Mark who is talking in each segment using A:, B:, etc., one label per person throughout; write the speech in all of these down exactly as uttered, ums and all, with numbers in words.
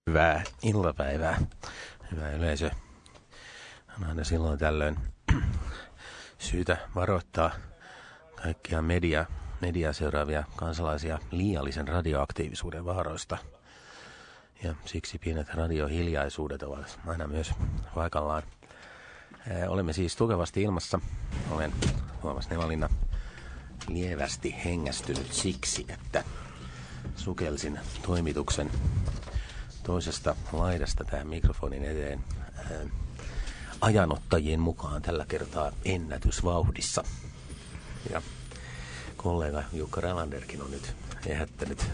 A: Hyvää iltapäivää, hyvä yleisö. On aina silloin tällöin syytä varoittaa kaikkia media, mediaa seuraavia kansalaisia liiallisen radioaktiivisuuden vaaroista. Ja siksi pienet radiohiljaisuudet ovat aina myös paikallaan. Olemme siis tukevasti ilmassa. Olen Tuomas Nevalinna, lievästi hengästynyt siksi, että sukelsin toimituksen toisesta laidasta tähän mikrofonin eteen ää, ajanottajien mukaan tällä kertaa ennätysvauhdissa. Ja kollega Jukka Relanderkin on nyt ehättänyt.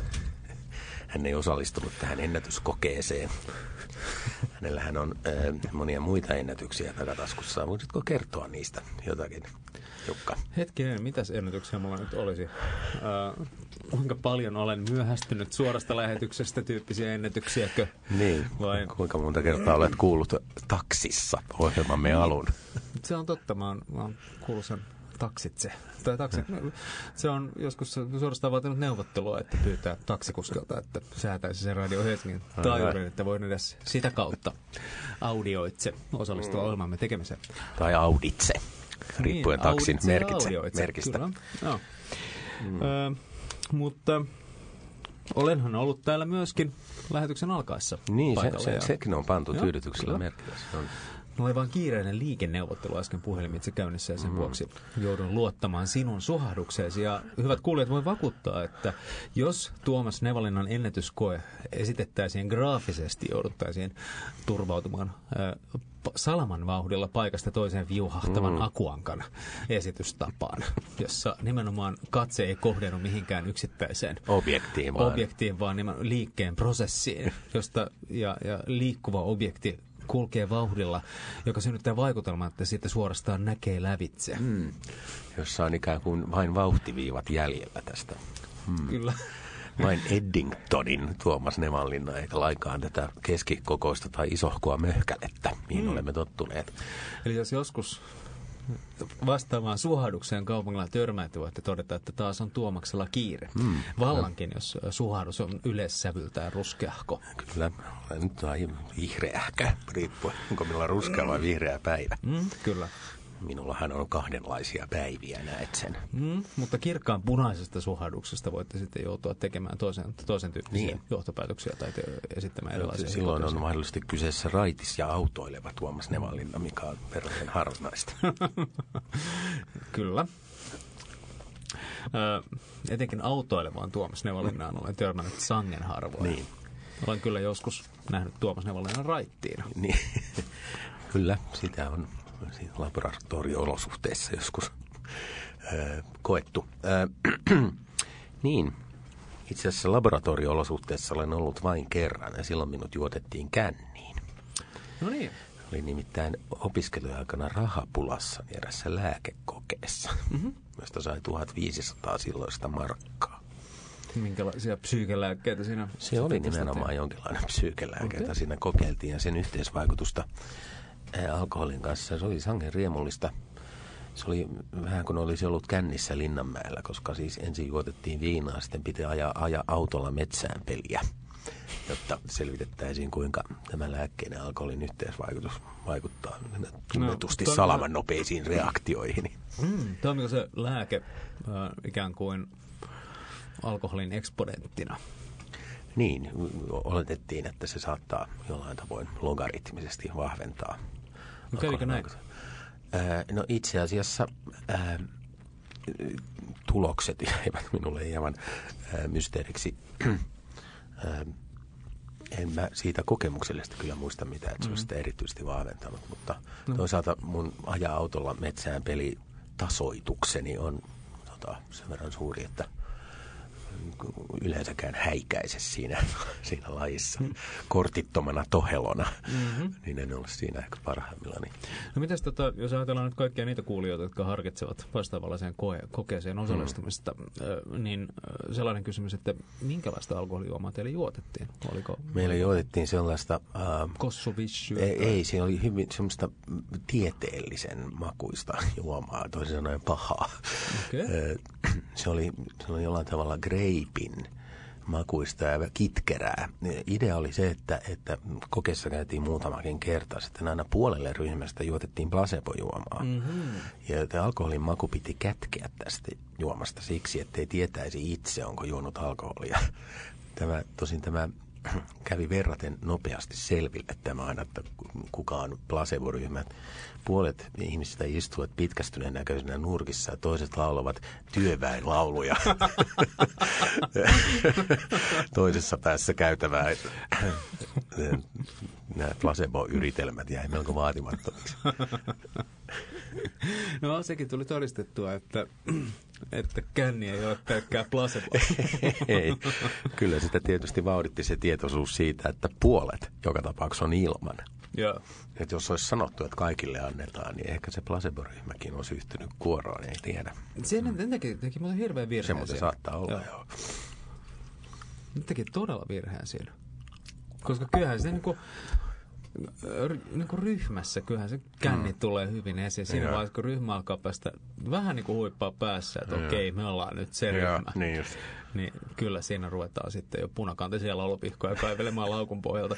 A: Hän ei osallistunut tähän ennätyskokeeseen. Hänellähän on ää, monia muita ennätyksiä takataskussa. Voisitko kertoa niistä jotakin, Jukka?
B: Hetkinen, mitäs ennätyksiä mulla nyt olisi? Äh, kuinka paljon olen myöhästynyt suorasta lähetyksestä tyyppisiä ennätyksiäkö?
A: Niin, vai kuinka monta kertaa olet kuullut taksissa ohjelmamme alun?
B: Se on totta, mä oon, mä oon kuullut sen taksitse. Tai taksi, se on joskus suorastaan vaatinut neuvottelua, että pyytää taksikuskelta, että säätäisi sen Radio Helsingin taajuuden, että voin edes sitä kautta audioitse osallistua ohjelmamme tekemiseen.
A: Tai auditse, riippuen niin, taksin auditse merkitse, merkistä.
B: Kyllä, no. mm. Ö, mutta olenhan ollut täällä myöskin lähetyksen alkaessa.
A: Niin, se, se, sekin on pantu joo, tyydytyksellä merkillä.
B: Mulla oli vaan kiireinen liikenneuvottelu äsken puhelimitse käynnissä ja sen mm. vuoksi joudun luottamaan sinun suhahduksesi. Ja hyvät kuulijat, voi vakuuttaa, että jos Tuomas Nevalinnan ennätyskoe esitettäisiin graafisesti, jouduttaisiin turvautumaan äh, salaman vauhdilla paikasta toiseen viuhahtavan mm. akuankan esitystapaan, jossa nimenomaan katse ei kohdennu mihinkään yksittäiseen
A: objektiin, vaan,
B: objektiin, vaan nimenomaan liikkeen prosessiin, josta ja, ja liikkuva objekti kulkee vauhdilla, joka synnyttää vaikutelman, että siitä suorastaan näkee lävitse.
A: Mm. Jossa on ikään kuin vain vauhtiviivat jäljellä tästä. Mm.
B: Kyllä.
A: Vain Eddingtonin Tuomas Nevalinna, eikä lainkaan tätä keskikokoista tai isohkoa möhkälettä, mihin mm. olemme tottuneet.
B: Eli jos joskus vastaavaan suhahdukseen kaupungilla törmäätte, voitte todeta, että taas on Tuomaksella kiire. Mm. Vallankin, jos suhahdus on yleissävyltään ruskeahko.
A: Kyllä, nyt on vihreähkä, riippuen, onko minulla ruskea vai vihreä päivä.
B: Mm, kyllä.
A: Minullahan on kahdenlaisia päiviä, näet sen.
B: Mm, mutta kirkkaan punaisesta suhahduksesta voitte sitten joutua tekemään toisen, toisen tyyppisiä niin. johtopäätöksiä tai te, esittämään erilaisia.
A: Silloin hypoteesia. On mahdollisesti kyseessä raitis ja autoileva Tuomas Nevalinna, mikä on verran harvinaista.
B: Kyllä. Ö, etenkin autoilevaan Tuomas Nevalinnaan olen törmännyt sangen harvoin. Niin. Olen kyllä joskus nähnyt Tuomas Nevalinnan raittiina.
A: Niin. Kyllä, sitä on laboratorio-olosuhteissa joskus öö, koettu. Öö, niin, itse asiassa laboratorio-olosuhteissa olen ollut vain kerran ja silloin minut juotettiin känniin.
B: No niin.
A: Olin nimittäin opiskeluaikana rahapulassa erässä lääkekokeessa, mm-hmm. josta sai tuhatviisisataa silloista markkaa.
B: Minkälaisia psyykelääkkeitä siinä?
A: Se oli nimenomaan jonkinlainen psyykelääke, jota siinä kokeiltiin ja sen yhteisvaikutusta alkoholin kanssa. Se oli sangen riemullista. Se oli vähän kuin olisi ollut kännissä Linnanmäellä, koska siis ensin juotettiin viinaa, sitten piti ajaa, ajaa autolla metsään peliä, jotta selvitettäisiin, kuinka tämä lääkkeen alkoholin yhteisvaikutus vaikuttaa tunnetusti no, salaman nopeisiin reaktioihin.
B: Mm, toimiko se lääke äh, ikään kuin alkoholin eksponenttina?
A: Niin, oletettiin, että se saattaa jollain tavoin logaritmisesti vahventaa.
B: No kävikö näin?
A: Ää, no itse asiassa ää, tulokset jäivät minulle hieman ää, mysteeriksi. ää, en mä siitä kokemuksellisesti kyllä muista mitään, että se olisi sitä erityisesti vahventanut, mutta no. toisaalta mun ajaa autolla metsään pelitasoitukseni on tota, sen verran suuri, että yleensäkään häikäise siinä, siinä lajissa mm. kortittomana tohelona, mm-hmm. niin en ole siinä ehkä parhaimmillani.
B: No mitäs tota, jos ajatellaan nyt kaikkia niitä kuulijoita, jotka harkitsevat vastaavalliseen koe- kokeeseen osallistumista, mm. niin sellainen kysymys, että minkälaista alkoholijuomaa teille juotettiin? Oliko,
A: Meillä
B: oliko...
A: juotettiin sellaista... Uh,
B: Kossuvissyä?
A: Ei, ei, se oli hyvin semmoista tieteellisen makuista juomaa, toisin sanoen pahaa.
B: Okay.
A: Se oli, se oli jollain tavalla greipin makuista ja kitkerää. Idea oli se, että, että kokeessa käytiin muutamakin kerta. Sitten aina puolelle ryhmästä juotettiin placebo-juomaa. Mm-hmm. Ja alkoholin maku piti kätkeä tästä juomasta siksi, ettei tietäisi itse, onko juonut alkoholia. Tämä, tosin tämä kävi verraten nopeasti selville tämä aina, että kuka on placebo-ryhmä. Puolet ihmisistä istuvat pitkästyneen näköisenä nurkissa ja toiset laulavat työväenlauluja. Toisessa päässä käytävää nämä placebo-yritelmät jäi melko vaatimattomiksi.
B: No sekin tuli todistettua, että, että känni ei ole pelkkää placebo.
A: Ei. Kyllä sitä tietysti vauhditti se tietoisuus siitä, että puolet joka tapauksessa on ilman.
B: Joo.
A: Että jos olisi sanottu, että kaikille annetaan, niin ehkä se placebo-ryhmäkin olisi yhtynyt kuoroon, ei tiedä.
B: Sen mm. teki, teki muuten hirveän virheen.
A: Se muuten saattaa olla, joo. joo.
B: Ne teki todella virheen siinä. Koska kyllähän se niinku, niinku ryhmässä, kyllähän se känni mm. tulee hyvin esiin. Siinä joo. vaiheessa, kun ryhmä alkaa päästä vähän niin kuin huippaa päässä, että okei, me ollaan nyt se
A: joo,
B: ryhmä.
A: Niin just.
B: Niin kyllä siinä ruvetaan sitten jo punakantisia laulupihkoja kaivelemaan laukun pohjalta.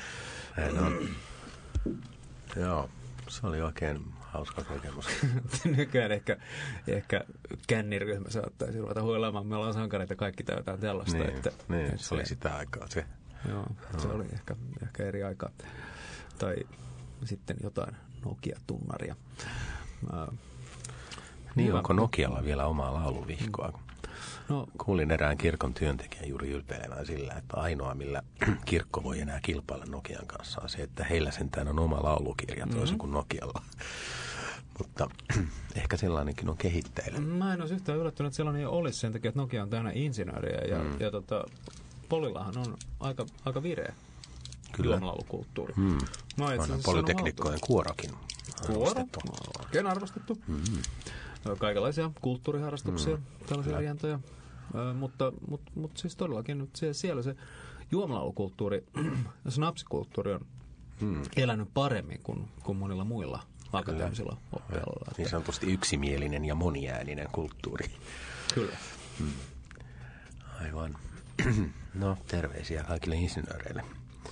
A: Joo, se oli oikein hauska kokemus.
B: Nykyään ehkä, ehkä känniryhmä saattaisi ruveta huilaamaan. Me ollaan sankareita, kaikki täytään tällaista.
A: Niin,
B: että,
A: niin
B: että
A: se oli sitä aikaa se.
B: Joo, se oli ehkä, ehkä eri aikaa. Tai sitten jotain Nokia-tunnaria. Äh,
A: niin, hyvä. Onko Nokialla vielä omaa lauluvihkoa?
B: No,
A: kuulin erään kirkon työntekijän juuri ylpeilevän sillä, että ainoa millä kirkko voi enää kilpailla Nokian kanssa on se, että heillä sentään on oma laulukirja toisin mm-hmm. kuin Nokialla. Mutta ehkä sellainenkin on kehitteillä.
B: Mä en olisi yhtään yllättynyt, että sellainen olisi sen takia, että Nokia on täynnä insinööriä ja, mm. ja tota, Polillahan on aika, aika vireä juomalaulukulttuuri. Mm.
A: No, on polyteknikkojen kuorokin
B: arvostettu. Kuoro, oikein arvostettu. Mm-hmm. Kaikenlaisia kulttuuriharrastuksia, mm. tällaisia rientoja. Ö, mutta, mutta, mutta siis todellakin nyt se, siellä se juomalaulukulttuuri, snapsikulttuuri on mm. elänyt paremmin kuin, kuin monilla muilla akateemisilla oppialoilla.
A: Niin sanotusti yksimielinen ja moniääninen kulttuuri.
B: Kyllä.
A: Mm. Aivan. No, terveisiä kaikille insinööreille.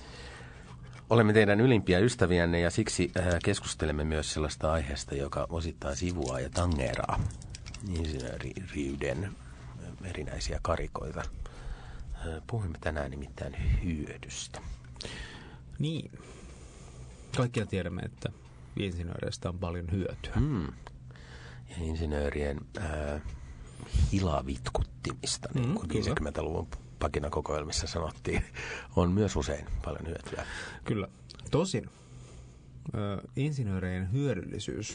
A: Olemme teidän ylimpiä ystäviänne ja siksi keskustelemme myös sellaista aiheesta, joka osittain sivuaa ja tangeeraa insinööriyden erinäisiä karikoita. Puhumme tänään nimittäin hyödystä.
B: Niin. Kaikkia tiedämme, että insinööreistä on paljon hyötyä.
A: Hmm. Ja insinöörien äh, hilavitkuttimista, niin kuin mm, viisikymmentäluvun pakinakokoelmissa sanottiin, on myös usein paljon hyötyä.
B: Kyllä. Tosin ö, insinöörien hyödyllisyys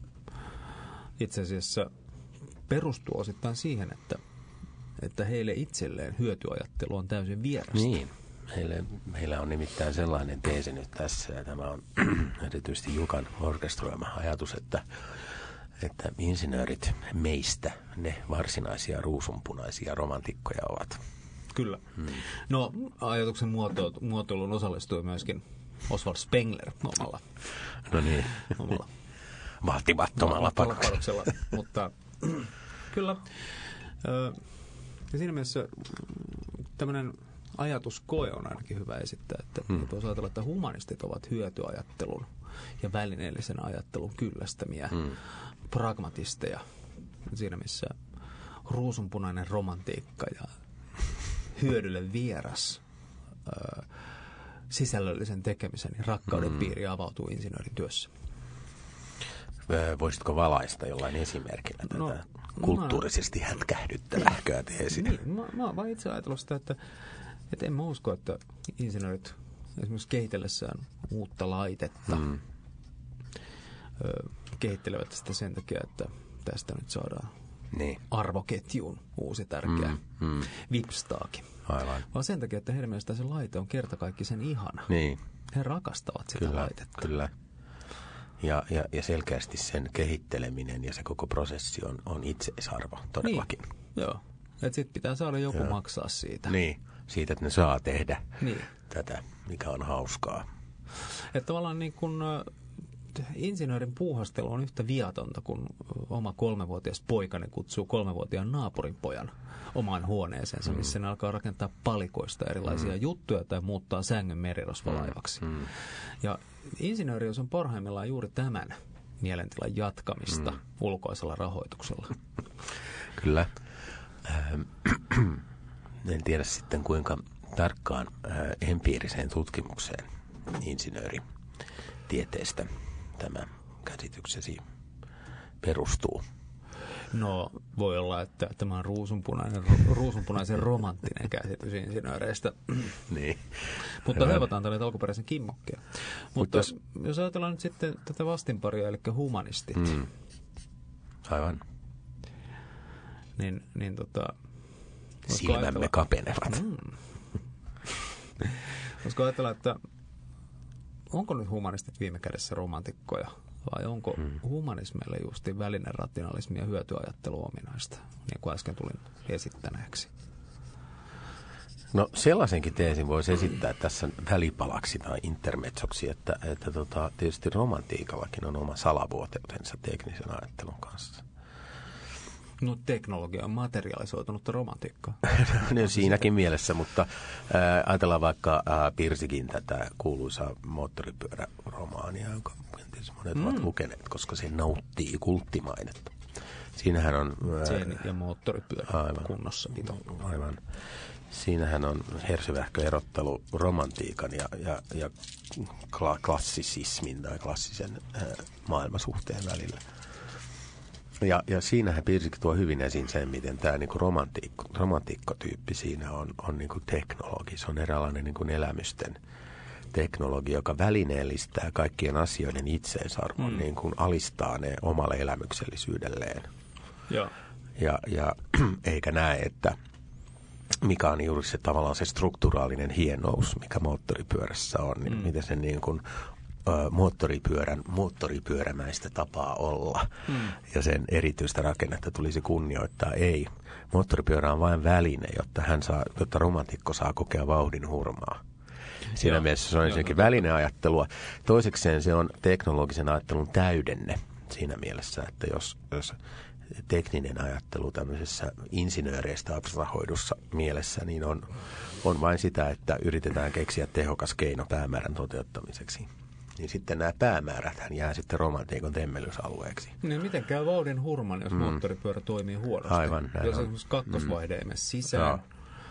B: itse asiassa perustuu osittain siihen, että, että heille itselleen hyötyajattelu on täysin vierasta.
A: Niin. Heille, meillä on nimittäin sellainen teesi nyt tässä, ja tämä on erityisesti Jukan orkestroima ajatus, että, että insinöörit meistä, ne varsinaisia ruusunpunaisia romantikkoja ovat.
B: Kyllä. Hmm. No, ajatuksen muoto- muotoiluun osallistui myöskin Oswald Spengler omalla.
A: No niin.
B: Omalla.
A: Vaatimattomalla panoksella.
B: Mutta kyllä. Ja siinä mielessä tämmöinen ajatuskoe on ainakin hyvä esittää, että hmm. voisi ajatella, että humanistit ovat hyötyajattelun ja välineellisen ajattelun kyllästämiä hmm. pragmatisteja. Siinä missä ruusunpunainen romantiikka ja hyödylle vieras ö, sisällöllisen tekemisen ja rakkauden mm. piiri avautuu insinöörin työssä.
A: Voisitko valaista jollain esimerkillä tätä no, kulttuurisesti mä, hätkähdyttävähköä teesiä?
B: Niin, mä, mä oon vaan itse ajatellut sitä, että, että en mä usko, että insinöörit esimerkiksi kehitellessään uutta laitetta mm. ö, kehittelevät sitä sen takia, että tästä nyt saadaan niin. arvoketjun uusi tärkeä mm, mm. vipstaakin.
A: Aivan.
B: Vaan sen takia, että heidän mielestään se laite on kertakaikkisen ihana.
A: Niin.
B: He rakastavat sitä
A: kyllä,
B: laitetta.
A: Kyllä. Ja, ja, ja selkeästi sen kehitteleminen ja se koko prosessi on, on itseisarvo todellakin.
B: Niin. Joo. Että sitten pitää saada joku Joo. maksaa siitä.
A: Niin. Siitä, että ne saa tehdä
B: niin.
A: tätä, mikä on hauskaa.
B: Että tavallaan niin kun insinöörin puuhastelu on yhtä viatonta, kun oma kolmevuotias poikani kutsuu kolmevuotiaan naapurin pojan omaan huoneeseensa, mm. missä ne alkaa rakentaa palikoista erilaisia mm. juttuja tai muuttaa sängyn merirosvolaivaksi. Mm. Ja insinööriys on parhaimmillaan juuri tämän mielentilan jatkamista mm. ulkoisella rahoituksella.
A: Kyllä. Ähm, en tiedä sitten kuinka tarkkaan äh, empiiriseen tutkimukseen insinööritieteestä tämä käsityksesi perustuu.
B: No, voi olla, että tämä on ruusunpunainen, ruusunpunaisen romanttinen käsitys insinööreistä.
A: Niin.
B: Mutta helpotaan tälle alkuperäisen kimmokkeen. Mutta jos... jos ajatellaan nyt sitten tätä vastinparia, eli humanistit.
A: Mm. Aivan.
B: Niin, niin tota...
A: Silmämme ajatella... kapenevat. Mm.
B: Voisiko ajatella, että onko nyt humanistit viime kädessä romantikkoja? Vai onko hmm. humanismille justi välinen rationalismi ja hyötyajattelu ominaista, niin kuin äsken tulin esittäneeksi?
A: No sellaisenkin teesin voisi esittää tässä välipalaksi tai intermetsoksi, että, että tota, tietysti romantiikallakin on oma salavuoteutensa teknisen ajattelun kanssa.
B: No teknologia on materialisoitunutta romantiikkaa.
A: No siinäkin mielessä, mutta ää, ajatellaan vaikka ää, Pirsikin tätä kuuluisaa moottoripyöräromaania, jonka monet mm. ovat lukeneet, koska se nauttii kulttimainetta. Siinähän on...
B: Sen ja moottoripyörä kunnossa pito.
A: Aivan. Siinähän on hersyvähkö erottelu romantiikan ja, ja, ja kla, klassisismin tai klassisen ää, maailmasuhteen välillä. Ja, ja siinähän Pirsikin tuo hyvin esiin sen, miten tämä niinku romantiikko, romantiikkotyyppi siinä on, on niinku teknologi. Se on eräänlainen niinku elämysten teknologi, joka välineellistää kaikkien asioiden itseisarvon, mm. niin kuin alistaa ne omalle elämyksellisyydelleen.
B: Ja,
A: ja, ja eikä näe, että mikä on juuri se tavallaan se strukturaalinen hienous, mikä moottoripyörässä on, niin mm. miten se niin kuin moottoripyörän, moottoripyörämäistä tapaa olla mm. ja sen erityistä rakennetta tulisi kunnioittaa. Ei. Moottoripyörä on vain väline, jotta, hän saa, jotta romantikko saa kokea vauhdin hurmaa. Siinä mielessä se on ensinnäkin välineajattelua. Toisekseen se on teknologisen ajattelun täydenne siinä mielessä, että jos, jos tekninen ajattelu tämmöisessä insinööreistä abstrahoidussa mielessä, niin on, on vain sitä, että yritetään keksiä tehokas keino päämäärän toteuttamiseksi. Niin sitten nämä päämäärät hän jää sitten romantiikon temmelysalueeksi.
B: Niin miten käy vauhdin hurman, jos mm. moottoripyörä toimii huonosti?
A: Aivan.
B: Jos esimerkiksi kakkosvaihde ei mene sisään. Joo.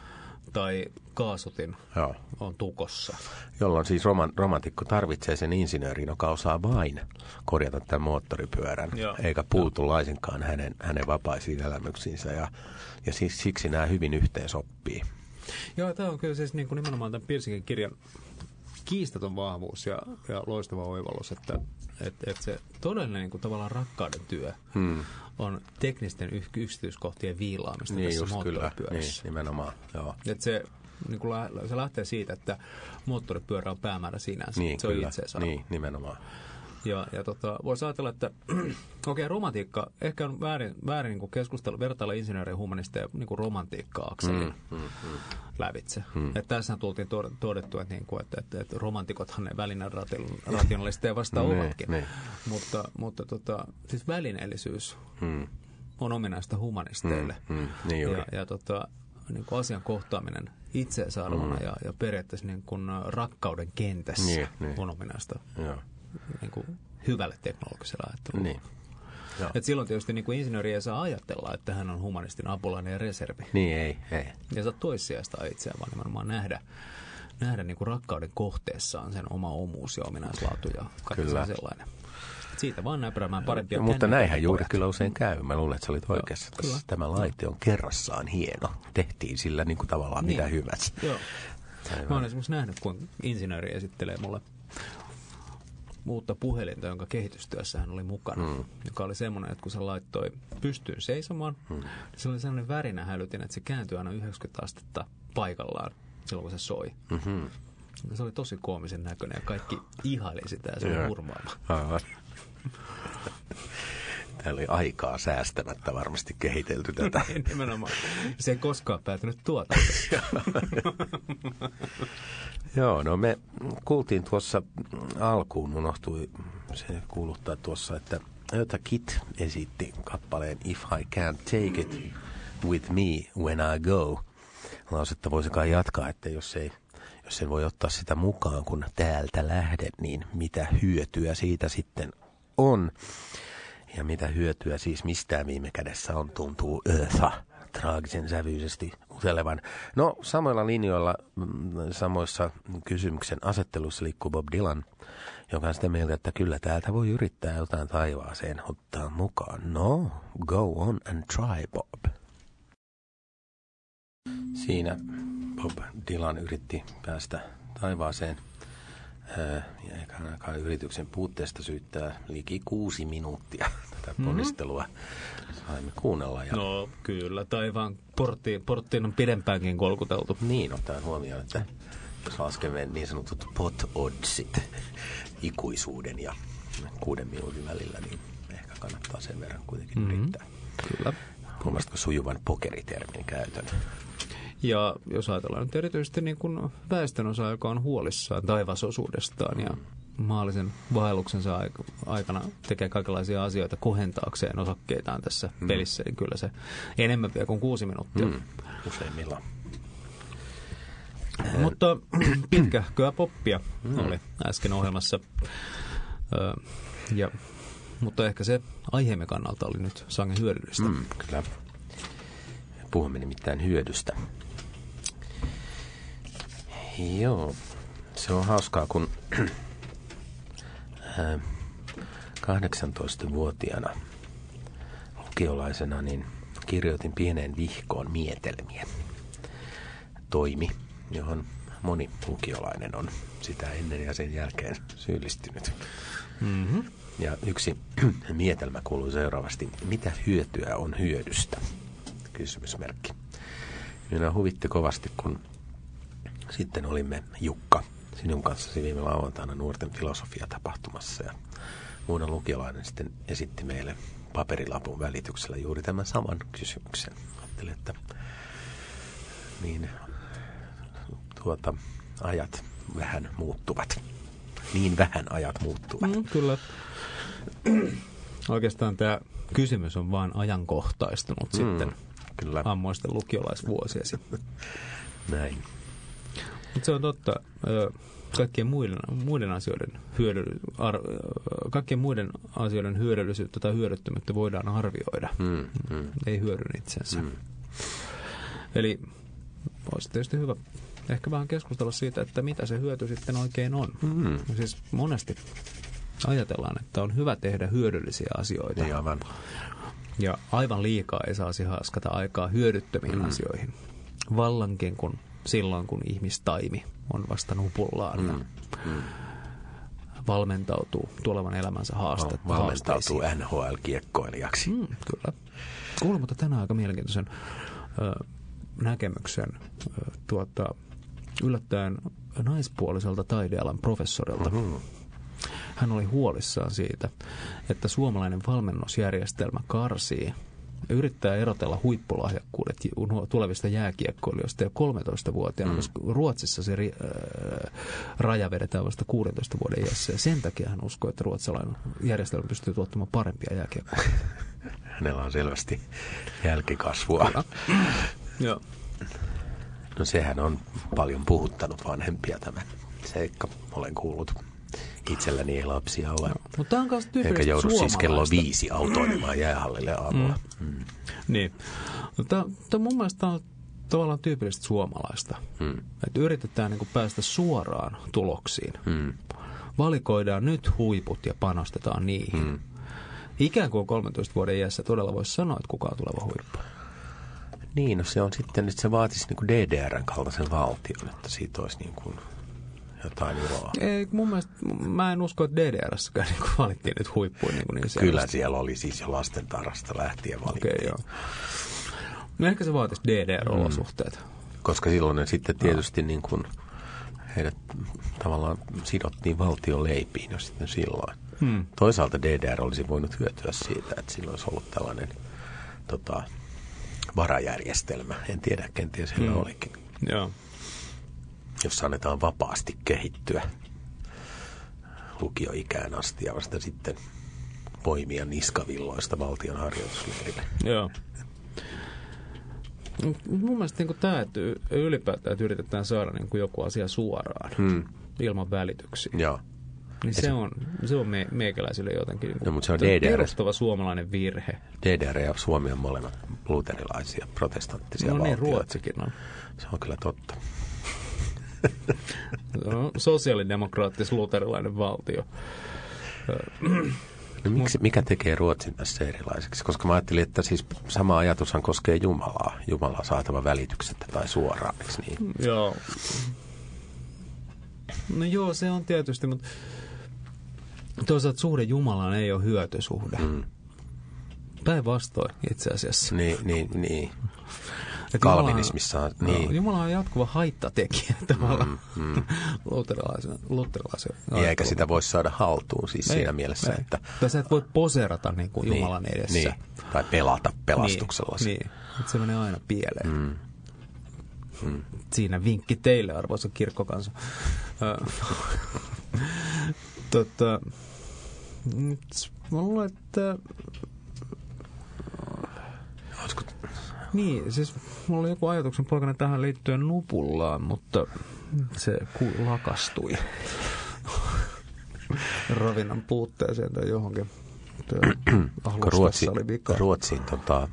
B: Tai kaasutin Joo. on tukossa.
A: Jolloin siis roman, romantikko tarvitsee sen insinöörin, joka osaa vain korjata tämän moottoripyörän, Joo. eikä puutu Joo. laisinkaan hänen, hänen vapaisiin elämyksiinsä. Ja, ja siis, siksi nämä hyvin yhteen sopii.
B: Joo, tämä on kyllä siis niin kuin nimenomaan tämän Pirsikin kirjan kiistaton vahvuus ja, ja loistava oivallus, että et, et se todellinen niin kuin tavallaan rakkauden työ hmm. on teknisten y- yksityiskohtien viilaamista
A: niin,
B: tässä moottoripyörässä.
A: Niin, nimenomaan, joo.
B: Et se, niin kuin lä- se lähtee siitä, että moottoripyörä on päämäärä sinänsä.
A: Niin,
B: se
A: kyllä.
B: on itseisarvo.
A: Niin, nimenomaan.
B: Ja, ja tota, voisi ajatella, että okei, okay, romantiikka, ehkä on väärin, väärin niin kuin keskustella, vertailla insinööriä ja humanisteja niin kuin romantiikkaa akselin mm, mm, mm. lävitse. Mm. Että tässä tultiin todettu, että, niin kuin, että, että, että romantikothan ne välineen rationalisteja vasta ovatkin. Ne, ne. Mutta, mutta tota, siis välineellisyys mm. on ominaista humanisteille. Mm, mm, niin ja ja tota, niin kuin asian kohtaaminen itseisarvona mm. ja, ja periaatteessa niin kuin rakkauden kentässä niin, niin. on ominaista. Joo. Niin kuin hyvälle teknologiselle ajattelulle.
A: Niin.
B: Et silloin tietysti niin kuin insinööri ei saa ajatella, että hän on humanistin apulainen ja reservi.
A: Niin, ei. ei.
B: Ja saa toissijaista itseään, vaan nimenomaan nähdä, nähdä niin kuin rakkauden kohteessaan sen oma omuus ja ominaislaatu ja kaikki sellainen. Et siitä vaan näpäräämään parempia.
A: No, mutta näinhän juuri kyllä usein käy. Mä luulen, että sä olit oikeassa. Joo, tämä laite on kerrassaan hieno. Tehtiin sillä niin kuin tavallaan niin. mitä hyväksi.
B: Joo. Mä olen esimerkiksi nähnyt, kun insinööri esittelee mulle uutta puhelinta, jonka kehitystyössä hän oli mukana, mm. joka oli semmoinen, että kun se laittoi pystyyn seisomaan, mm. niin se oli sellainen värinä hälytin, että se kääntyi aina yhdeksänkymmentä astetta paikallaan silloin, kun se soi. Mm-hmm. Se oli tosi koomisen näköinen ja kaikki ihaili sitä ja se oli hurmaava.
A: Täällä oli aikaa säästämättä varmasti kehitelty tätä.
B: Nimenomaan. Se ei koskaan päätynyt tuotantoon.
A: Joo, no me kuultiin tuossa alkuun, unohtui se kuuluttaa tuossa, että Eartha Kitt esitti kappaleen If I Can't Take It With Me When I Go. Lausetta voisikaan jatkaa, että jos ei, jos ei voi ottaa sitä mukaan, kun täältä lähden, niin mitä hyötyä siitä sitten on. Ja mitä hyötyä siis mistään viime kädessä on, tuntuu Eartha traagisen sävyisesti utelevan. No, samoilla linjoilla, samoissa kysymyksen asetteluissa liikkuu Bob Dylan, joka on sitä mieltä, että kyllä täältä voi yrittää jotain taivaaseen ottaa mukaan. No, go on and try, Bob. Siinä Bob Dylan yritti päästä taivaaseen. Ja eikä ainakaan yrityksen puutteesta syyttää liki kuusi minuuttia tätä ponnistelua. Saimme kuunnella. Ja...
B: No kyllä, taivaan porttiin, porttiin on pidempäänkin kolkuteltu.
A: Niin, ottaen huomioon, että jos laskemme niin sanotut pot oddsit ikuisuuden ja kuuden minuutin välillä, niin ehkä kannattaa sen verran kuitenkin mm-hmm. yrittää.
B: Kyllä.
A: Huomasitko sujuvan pokeritermin käytön?
B: Ja jos ajatellaan nyt erityisesti niin kuin väestönosa, joka on huolissaan taivasosuudestaan ja maallisen vaelluksensa aikana tekee kaikenlaisia asioita kohentaakseen osakkeitaan tässä mm. pelissä, niin kyllä se enemmän vie kuin kuusi minuuttia. Mm.
A: Useimmilla.
B: Mutta pitkähköä poppia mm. oli äsken ohjelmassa. Ö, ja, mutta ehkä se aiheemme kannalta oli nyt sangen hyödyllistä.
A: Mm, kyllä. Puhumme nimittäin hyödystä. Joo, se on hauskaa, kun kahdeksantoistavuotiaana lukiolaisena niin kirjoitin pieneen vihkoon mietelmiä. Toimi, johon moni lukiolainen on sitä ennen ja sen jälkeen syyllistynyt.
B: Mm-hmm.
A: Ja yksi mietelmä kuuluu seuraavasti. Mitä hyötyä on hyödystä? Kysymysmerkki. Minä huvitti kovasti, kun sitten olimme Jukka, sinun kanssasi viime lauantaina nuorten filosofiatapahtumassa. Ja muuna lukiolainen sitten esitti meille paperilapun välityksellä juuri tämän saman kysymyksen. Ajattelin, että niin, tuota, ajat vähän muuttuvat. Niin vähän ajat muuttuvat.
B: Mm, kyllä. Oikeastaan tämä kysymys on vain ajankohtaistunut mm, sitten
A: kyllä.
B: ammoisten lukiolaisvuosia sitten.
A: Näin.
B: Mutta se on totta. Kaikkien muiden, muiden asioiden hyödy, ar, kaikkien muiden asioiden hyödyllisyyttä tai hyödyttömyyttä voidaan arvioida.
A: Mm, mm.
B: Ei hyödyn itsensä.
A: Mm.
B: Eli olisi tietysti hyvä ehkä vähän keskustella siitä, että mitä se hyöty sitten oikein on.
A: Mm.
B: Siis monesti ajatellaan, että on hyvä tehdä hyödyllisiä asioita.
A: Niin aivan.
B: Ja aivan liikaa ei saisi haaskata aikaa hyödyttömiin mm. asioihin. Vallankin kun silloin, kun ihmistaimi on vasta nupullaan mm. ja mm. valmentautuu tulevan elämänsä haastetta.
A: No, valmentautuu N H L-kiekkoilijaksi.
B: Mm, kyllä. Kuulin, mutta tänään aika mielenkiintoisen ö, näkemyksen ö, tuota, yllättäen naispuoliselta taidealan professorilta. Mm-hmm. Hän oli huolissaan siitä, että suomalainen valmennusjärjestelmä karsii yrittää erotella huippulahjakkuudet tulevista jääkiekkoilijoista jo kolmetoistavuotiaana, mm. koska Ruotsissa se ri, äh, raja vedetään vasta kuudentoista vuoden iässä. Ja sen takia hän uskoo, että ruotsalainen järjestelmä pystyy tuottamaan parempia jääkiekkoilijoita.
A: Hänellä on selvästi jälkikasvua.
B: Joo.
A: No sehän on paljon puhuttanut vanhempia tämä seikka. Olen kuullut. Itselläni ei lapsia ole. No,
B: mutta tämä on myös tyypillistä
A: eikä joudu
B: suomalaista.
A: Siis kello viisi autoilemaan jäähallille aamulla.
B: Mm. Mm. Niin. Tämä mun mielestä on tavallaan tyypillistä suomalaista. Mm. Että yritetään niin kuin päästä suoraan tuloksiin. Mm. Valikoidaan nyt huiput ja panostetaan niihin. Mm. Ikään kuin kolmentoista vuoden iässä todella voisi sanoa, että kuka on tuleva huippu.
A: Niin, no se on sitten, että se vaatisi niin kuin D D R:n kaltaisen valtion, että siitä olisi niin kuin jotain iloa. Ei,
B: mun mielestä, mä en usko, että D D R:ssäkään niin valittiin nyt huippuun niin, niin
A: kyllä siellä oli siis jo lasten tarasta lähtien valittiin.
B: Okei, okay, joo. No ehkä se vaatisi D D R-olosuhteet. Mm.
A: Koska silloin ne sitten tietysti no. niin kuin heidät tavallaan sidottiin valtion leipiin jo sitten silloin. Hmm. Toisaalta D D R olisi voinut hyötyä siitä, että sillä olisi ollut tällainen tota, varajärjestelmä. En tiedä, kenties heillä hmm. olikin.
B: Joo.
A: Jos annetaan vapaasti kehittyä lukioikään asti ja vasta sitten poimia niskavilloista valtion harjoitusleirille.
B: Joo. Mun mielestä niin tämä, että ylipäätään että yritetään saada niin kuin joku asia suoraan hmm. ilman välityksiä.
A: Joo.
B: Niin se on, se on me, meikäläisille jotenkin niin
A: no, mutta se on D D R.
B: Perustava suomalainen virhe.
A: D D R ja Suomi on molemmat luterilaisia, protestanttisia
B: no,
A: valtioita.
B: No niin, Ruotsikin on.
A: Se on kyllä totta.
B: No, sosiaalidemokraattis-luterilainen valtio.
A: No, miksi, mikä tekee Ruotsin tässä erilaiseksi? Koska mä ajattelin, että siis sama ajatushan koskee Jumalaa. Jumalaa saatava välityksettä tai suoraan, eikö niin?
B: Joo. No joo, se on tietysti, mutta toisaalta suhde Jumalaan ei ole hyötysuhde. Mm. Päinvastoin itse asiassa.
A: Niin, niin, niin. Kalvinismissa on,
B: no,
A: niin.
B: Jumala on jatkuva haittatekijä tavallaan mm, mm. luterilaisen. luterilaisen
A: niin, eikä sitä voi saada haltuun siis ei, siinä mielessä,
B: ei.
A: että...
B: Tai sä et voi poseerata niin kuin niin, Jumalan edessä.
A: Niin. Tai pelata pelastuksella.
B: Niin, niin. Että se menee aina pieleen. Mm.
A: Mm.
B: Siinä vinkki teille, arvoisa kirkkokansa. tota, mä luulen, että...
A: Olisiko...
B: Niin, siis mulla oli joku ajatuksen poikana tähän liittyen nupullaan, mutta se lakastui ravinnan puutteeseen tai johonkin.
A: Ruotsi, Ruotsi, tota,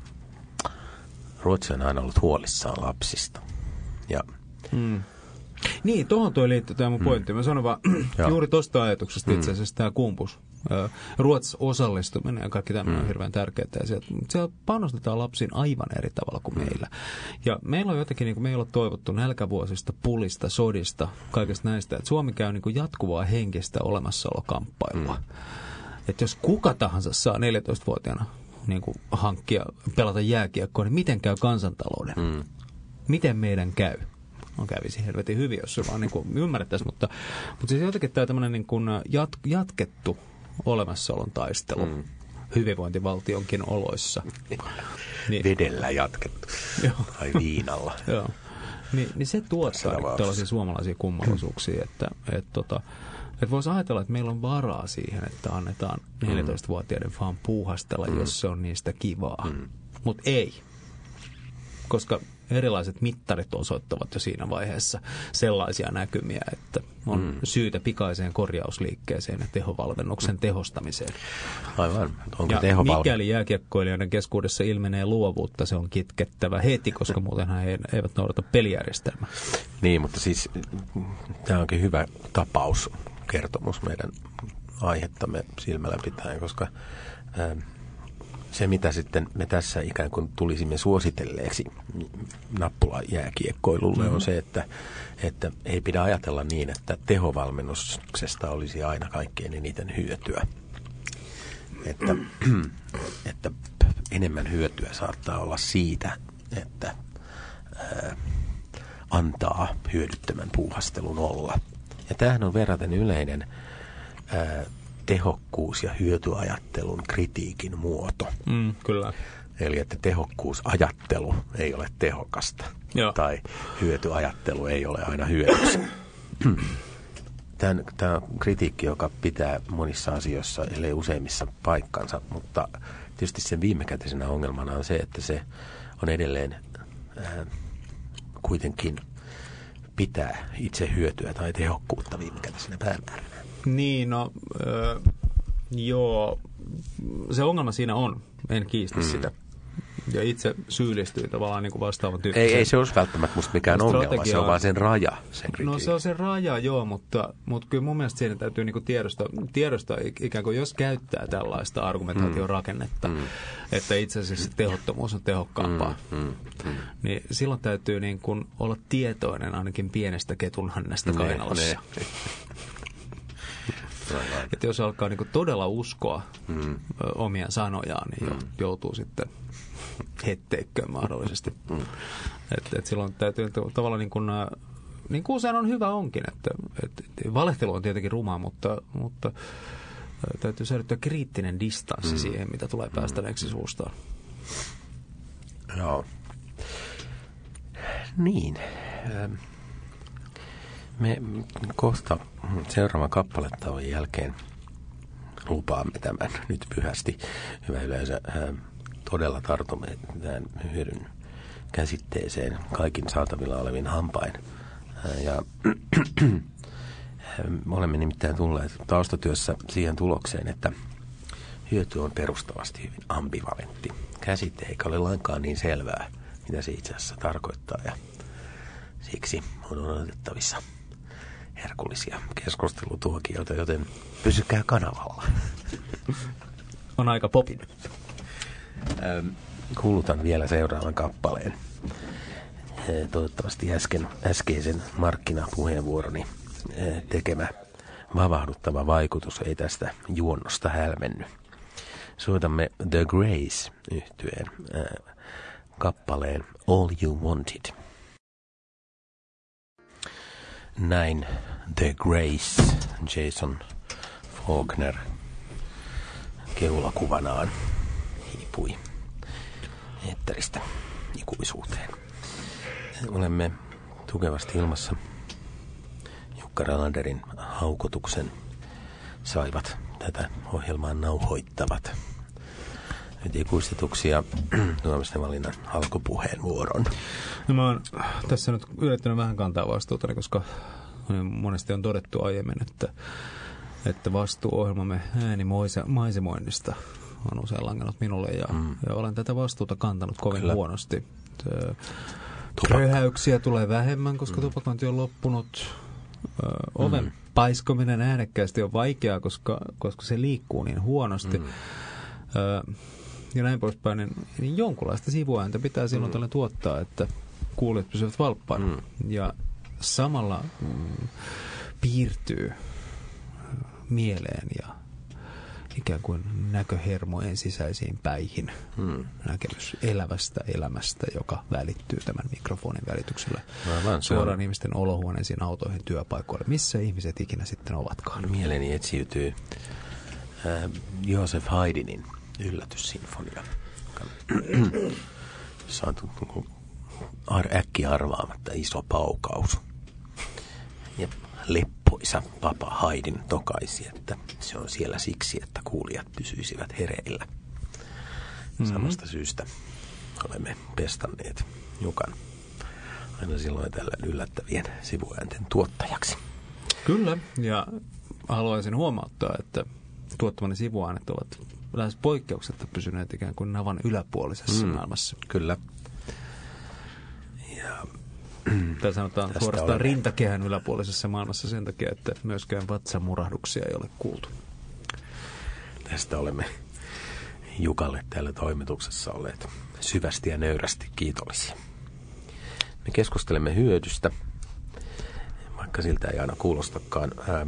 A: Ruotsi on aina ollut huolissaan lapsista. Ja...
B: Mm. Niin, tuohon toi liittyy tämä mun mm. pointti. Mä sanon vaan juuri tuosta ajatuksesta itse asiassa tämä kumpus. Ruotsin osallistuminen ja kaikki tämä mm. on hirveän tärkeää. Siellä panostetaan lapsiin aivan eri tavalla kuin mm. meillä. Ja meillä on jotenkin, niin kuin me ei ole toivottu nälkävuosista, pulista, sodista, kaikesta näistä. Että Suomi käy niin kuin jatkuvaa henkistä olemassaolokamppailua. Mm. Että jos kuka tahansa saa neljätoistavuotiaana niin kuin hankkia, pelata jääkiekkoa, niin miten käy kansantalouden? Mm. Miten meidän käy? On kävisi helvetin hyvin, jos se vaan niin kuin ymmärrettäisiin, mutta, mutta siis jotenkin tämä tämmöinen niin kuin jat, jatkettu olemassaolon taistelu mm. hyvinvointivaltionkin oloissa.
A: Niin, vedellä jatkettu. Tai viinalla.
B: Joo. Ni, niin se tuottaa niin tällaisia suomalaisia kummallisuuksia, että et, tota, et voisi ajatella, että meillä on varaa siihen, että annetaan neljätoistavuotiaiden vaan puuhastella, mm. jos se on niistä kivaa. Mm. Mutta ei. Koska erilaiset mittarit osoittavat jo siinä vaiheessa sellaisia näkymiä, että on mm. syytä pikaiseen korjausliikkeeseen ja tehovalmennuksen tehostamiseen.
A: Aivan. Onko
B: ja
A: tehovalmennus?
B: Mikäli jääkiekkoilijoiden keskuudessa ilmenee luovuutta, se on kitkettävä heti, koska muutenhan he eivät noudata pelijärjestelmää.
A: Niin, mutta siis tämä onkin hyvä tapaus, kertomus meidän aihettamme silmällä pitäen, koska... Ää, se, mitä sitten me tässä ikään kuin tulisimme suositelleeksi nappulajääkiekkoilulle, mm-hmm. on se, että, että ei pidä ajatella niin, että tehovalmennuksesta olisi aina kaikkein eniten hyötyä. Että, että enemmän hyötyä saattaa olla siitä, että ää, antaa hyödyttömän puuhastelun olla. Ja tämähän on verraten yleinen ää, tehokkuus- ja hyötyajattelun kritiikin muoto.
B: Mm, kyllä.
A: Eli että tehokkuusajattelu ei ole tehokasta. Joo. Tai hyötyajattelu ei ole aina hyödyksi. Tämä, tämä on kritiikki, joka pitää monissa asioissa, ellei useimmissa paikkansa, mutta tietysti sen viimekätisenä ongelmana on se, että se on edelleen ää, kuitenkin pitää itse hyötyä tai tehokkuutta viimekätisenä päämääränä.
B: Niin, no äh, joo, se ongelma siinä on, en kiistä mm. sitä. Ja itse syyllistyy tavallaan niin kuin vastaavan tyyppisen.
A: Ei, ei se olisi välttämättä musta mikään ongelma, se on vaan sen raja. Sen
B: no se on se raja, joo, mutta, mutta kyllä mun mielestä siinä täytyy niin kuin tiedostaa, tiedostaa ikään kuin, jos käyttää tällaista argumentaation rakennetta, mm. että itse asiassa tehottomuus on tehokkaampaa, mm. Mm. Mm. niin silloin täytyy niin kuin olla tietoinen ainakin pienestä ketunhannesta kainalossa. Ne, ne. Että jos alkaa niin kuin todella uskoa mm. omia sanojaan, niin mm. joutuu sitten hetteikköön mahdollisesti. Mm. Että et silloin täytyy tavallaan niin kuin, niin kuin usein on hyvä onkin, että et, valehtelu on tietenkin rumaa, mutta, mutta täytyy säilyttää kriittinen distanssi mm. siihen, mitä tulee päästäneeksi suustaan.
A: Joo. Niin. Me kohta seuraavan kappalettauon jälkeen lupaamme tämän nyt pyhästi. Hyvä yleensä todella tartumme tämän hyödyn käsitteeseen kaikin saatavilla olevin hampain. Ja olemme nimittäin tulleet taustatyössä siihen tulokseen, että hyöty on perustavasti hyvin ambivalentti käsite, eikä ole lainkaan niin selvää, mitä se itse asiassa tarkoittaa. Ja siksi on odotettavissa herkullisia keskustelutuokioita, joten pysykää kanavalla.
B: On aika popin.
A: Kuulutan vielä seuraavan kappaleen. Toivottavasti äsken, äskeisen markkinapuheenvuoroni tekemä vavahduttava vaikutus ei tästä juonnosta hälmenny. Soitamme The Grace-yhtyeen äh, kappaleen All You Wanted. Näin The Grace, Jason Faulkner keulakuvanaan hiipui eetteristä ikuisuuteen. Olemme tukevasti ilmassa. Jukka Ralanderin haukotuksen saivat tätä ohjelmaa nauhoittavat nyt ikuistetuksia Tuomas Nevalinnan alkupuheenvuoron.
B: No mä oon tässä nyt yrittänyt vähän kantaa vastuuta, koska monesti on todettu aiemmin, että, että vastuu-ohjelmamme äänimaisemoinnista on usein langennut minulle ja, mm. ja olen tätä vastuuta kantanut kovin Kyllä. huonosti. Röhäyksiä tulee vähemmän, koska mm. tupakointi on loppunut. Ö, oven mm. paiskominen äänekkäästi on vaikeaa, koska, koska se liikkuu niin huonosti. Mm. Ö, ja näin poispäin, niin, niin jonkunlaista sivuääntä pitää silloin mm. tällä tuottaa, että kuulijat pysyvät valppaina. Mm. Ja samalla mm, piirtyy mieleen ja ikään kuin näköhermojen sisäisiin päihin hmm. näkemys elävästä elämästä, joka välittyy tämän mikrofonin välityksellä suoraan ihmisten olohuoneisiin, autoihin, työpaikoille. Missä ihmiset ikinä sitten ovatkaan?
A: Mieleeni etsiytyy äh, Joseph Haydnin yllätyssinfonia, jossa on ar- äkki arvaamatta iso paukaus ja leppoisa papa Haydn tokaisi, että se on siellä siksi, että kuulijat pysyisivät hereillä. Mm-hmm. Samasta syystä olemme pestanneet Jukan aina silloin tällä yllättävien sivuäänten tuottajaksi.
B: Kyllä, ja haluaisin huomauttaa, että tuottamani sivuäänet ovat lähes poikkeuksetta pysyneet ikään kuin navan yläpuolisessa mm, maailmassa.
A: Kyllä. Ja
B: tai sanotaan suorastaan olemme rintakehän yläpuolisessa maailmassa sen takia, että myöskään vatsamurahduksia ei ole kuultu.
A: Tästä olemme Jukalle täällä toimituksessa olleet syvästi ja nöyrästi kiitollisia. Me keskustelemme hyödystä, vaikka siltä ei aina kuulostakaan. Ähm,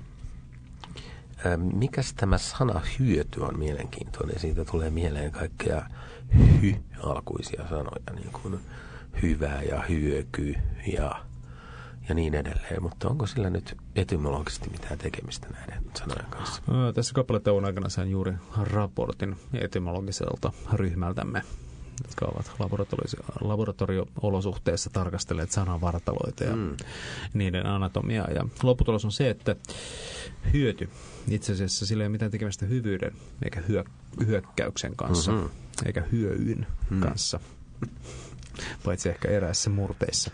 A: ähm, mikäs tämä sana hyöty on mielenkiintoinen? Siitä tulee mieleen kaikkea hy-alkuisia sanoja, niin kuin hyvä ja hyöky ja, ja niin edelleen. Mutta onko sillä nyt etymologisesti mitään tekemistä näiden sanojen kanssa?
B: No, tässä kappaletauon aikana sain juuri raportin etymologiselta ryhmältämme, jotka ovat laboratorio-olosuhteissa tarkastelleet sanavartaloita ja mm. niiden anatomiaa. Ja lopputulos on se, että hyöty itse asiassa sillä ei ole mitään tekemistä hyvyyden eikä hyö, hyökkäyksen kanssa, mm-hmm. eikä hyöyn mm. kanssa. Paitsi ehkä eräissä murteissa.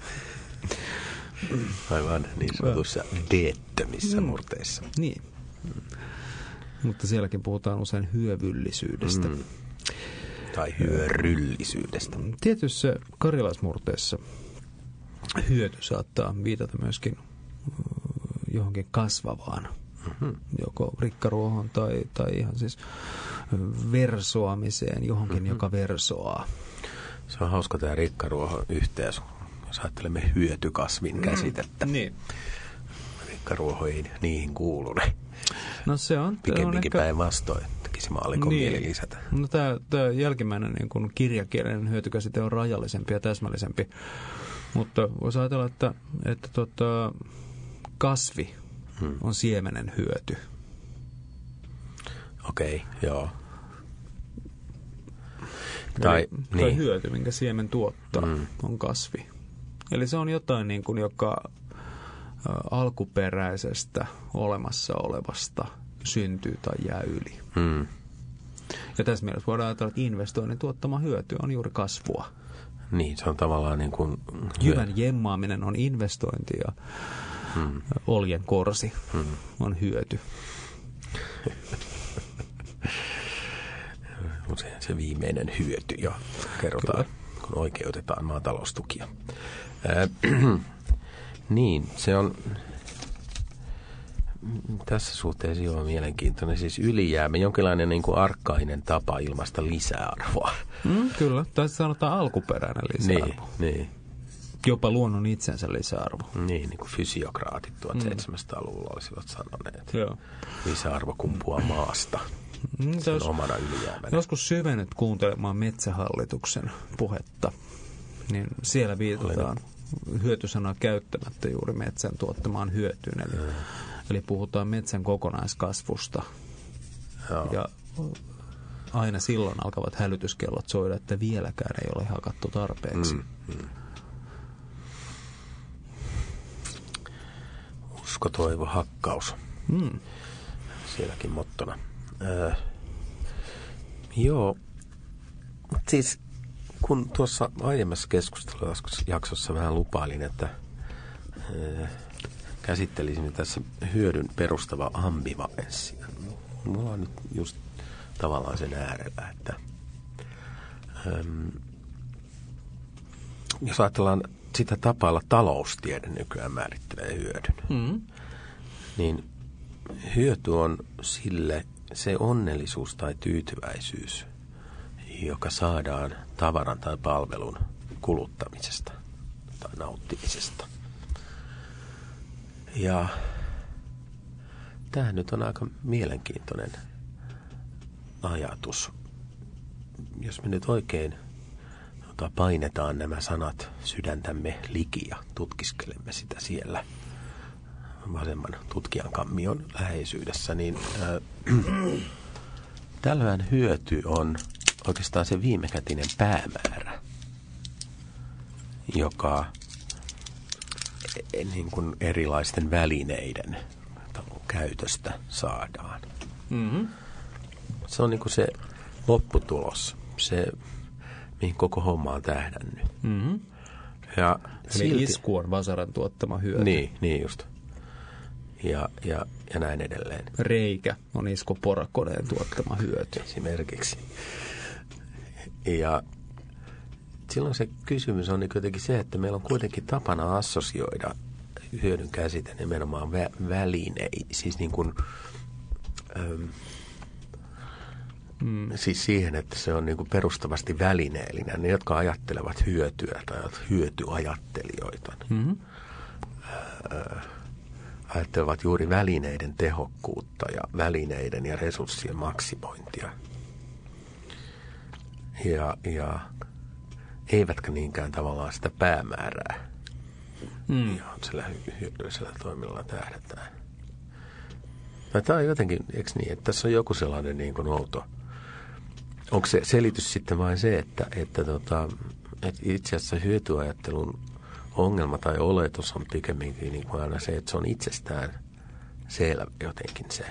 A: Aivan niin sanotussa deettömissä murteissa.
B: Niin. Mm. Mutta sielläkin puhutaan usein hyövyllisyydestä. Mm.
A: Tai hyöryllisyydestä.
B: Tietyissä karjalaismurteissa hyöty saattaa viitata myöskin johonkin kasvavaan. Mm-hmm. Joko rikkaruohon tai, tai ihan siis versoamiseen, johonkin, mm-hmm. joka versoaa.
A: Se on hauska tämä rikkaruohon yhteys, jos ajattelemme hyötykasvin käsitettä.
B: Mm, niin.
A: Rikkaruoho ei niihin kuulune.
B: No se on.
A: Pikemminkin ehkä päinvastoin, tekisi maallikon niin. mieli lisätä.
B: No tämä, tämä jälkimmäinen niin kuin kirjakielinen hyötykäsite on rajallisempi ja täsmällisempi. Mutta voisi ajatella, että, että tota, kasvi hmm. on siemenen hyöty.
A: Okei, okay, joo. Tai,
B: Eli,
A: niin.
B: tai hyöty, minkä siemen tuottaa,
A: mm.
B: on kasvi. Eli se on jotain, niin kuin, joka ä, alkuperäisestä olemassa olevasta syntyy tai jää yli.
A: Mm.
B: Ja tässä mielessä voidaan ajatella, että investoinnin tuottama hyöty on juuri kasvua.
A: Niin, se on tavallaan niin kuin...
B: Jyvän jemmaaminen on investointi ja mm. oljen korsi mm. on hyöty.
A: Usein se viimeinen hyöty jo kerrotaan, Kyllä. kun oikeutetaan maataloustukia. Äh, niin, se on tässä suhteessa jo mielenkiintoinen. Siis ylijäämä, jonkinlainen niin kuin arkkainen tapa ilmaista lisäarvoa.
B: Mm, kyllä, tässä sanotaan alkuperäinen lisäarvo.
A: Niin, niin.
B: Jopa luonnon itsensä lisäarvo.
A: Niin, niin kuin fysiokraatit tuhatseitsemänsataaluvulla olisivat sanoneet.
B: Joo.
A: Lisäarvo kumpuaa maasta.
B: Mm,
A: sen jos, omana ylijäämänä.
B: Joskus syvennyt kuuntelemaan Metsähallituksen puhetta, niin siellä viitataan hyötysanaa käyttämättä juuri metsän tuottamaan hyötyyn. Eli, mm. eli puhutaan metsän kokonaiskasvusta. Joo. Ja aina silloin alkavat hälytyskellot soida, että vieläkään ei ole hakattu tarpeeksi. Mm. Mm.
A: Usko, toivo, hakkaus. Mm. Sielläkin mottona. Öö, joo, siis kun tuossa aiemmassa keskustelujaksossa vähän lupailin, että öö, käsittelisimme tässä hyödyn perustava ambivalenssia. Mulla on nyt just tavallaan sen äärellä, että öö, jos ajatellaan sitä tapailla taloustiede nykyään määrittelee hyödyn, mm. niin hyöty on sille se onnellisuus tai tyytyväisyys, joka saadaan tavaran tai palvelun kuluttamisesta tai nauttimisesta. Ja tämä nyt on aika mielenkiintoinen ajatus. Jos me nyt oikein painetaan nämä sanat sydäntämme liki ja tutkiskelemme sitä siellä vasemman tutkijan kammion läheisyydessä, niin äh, tällöin hyöty on oikeastaan se viimekätinen päämäärä, joka niin kuin erilaisten välineiden käytöstä saadaan. Mm-hmm. Se on niin kuin se lopputulos, se mihin koko homma on tähdännyt.
B: Mm-hmm.
A: Ja
B: Eli
A: silti,
B: isku on vasaran tuottama hyöty.
A: Niin, niin just. Ja, ja, ja näin edelleen.
B: Reikä on isku porakoneen tuottama hyöty.
A: Esimerkiksi. Ja silloin se kysymys on niin kuitenkin se, että meillä on kuitenkin tapana assosioida hyödyn käsite nimenomaan vä- välineisiin. Siis niin kuin, äm, mm. siis siihen, että se on niin kuin perustavasti välineellinen. Ne, jotka ajattelevat hyötyä tai hyötyajattelijoita, mm-hmm. ää, ajattelevat juuri välineiden tehokkuutta ja välineiden ja resurssien maksimointia. Ja, ja eivätkä niinkään tavallaan sitä päämäärää, mm. johon sillä hyödyllisellä toiminnalla tähdätään. Tämä on jotenkin, eikö niin, että tässä on joku sellainen niin kuin outo. Onko se selitys sitten vain se, että, että, tota, että itse asiassa hyötyajattelun ongelma tai oletus on pikemminkin niin kuin aina se, että se on itsestään selvä jotenkin se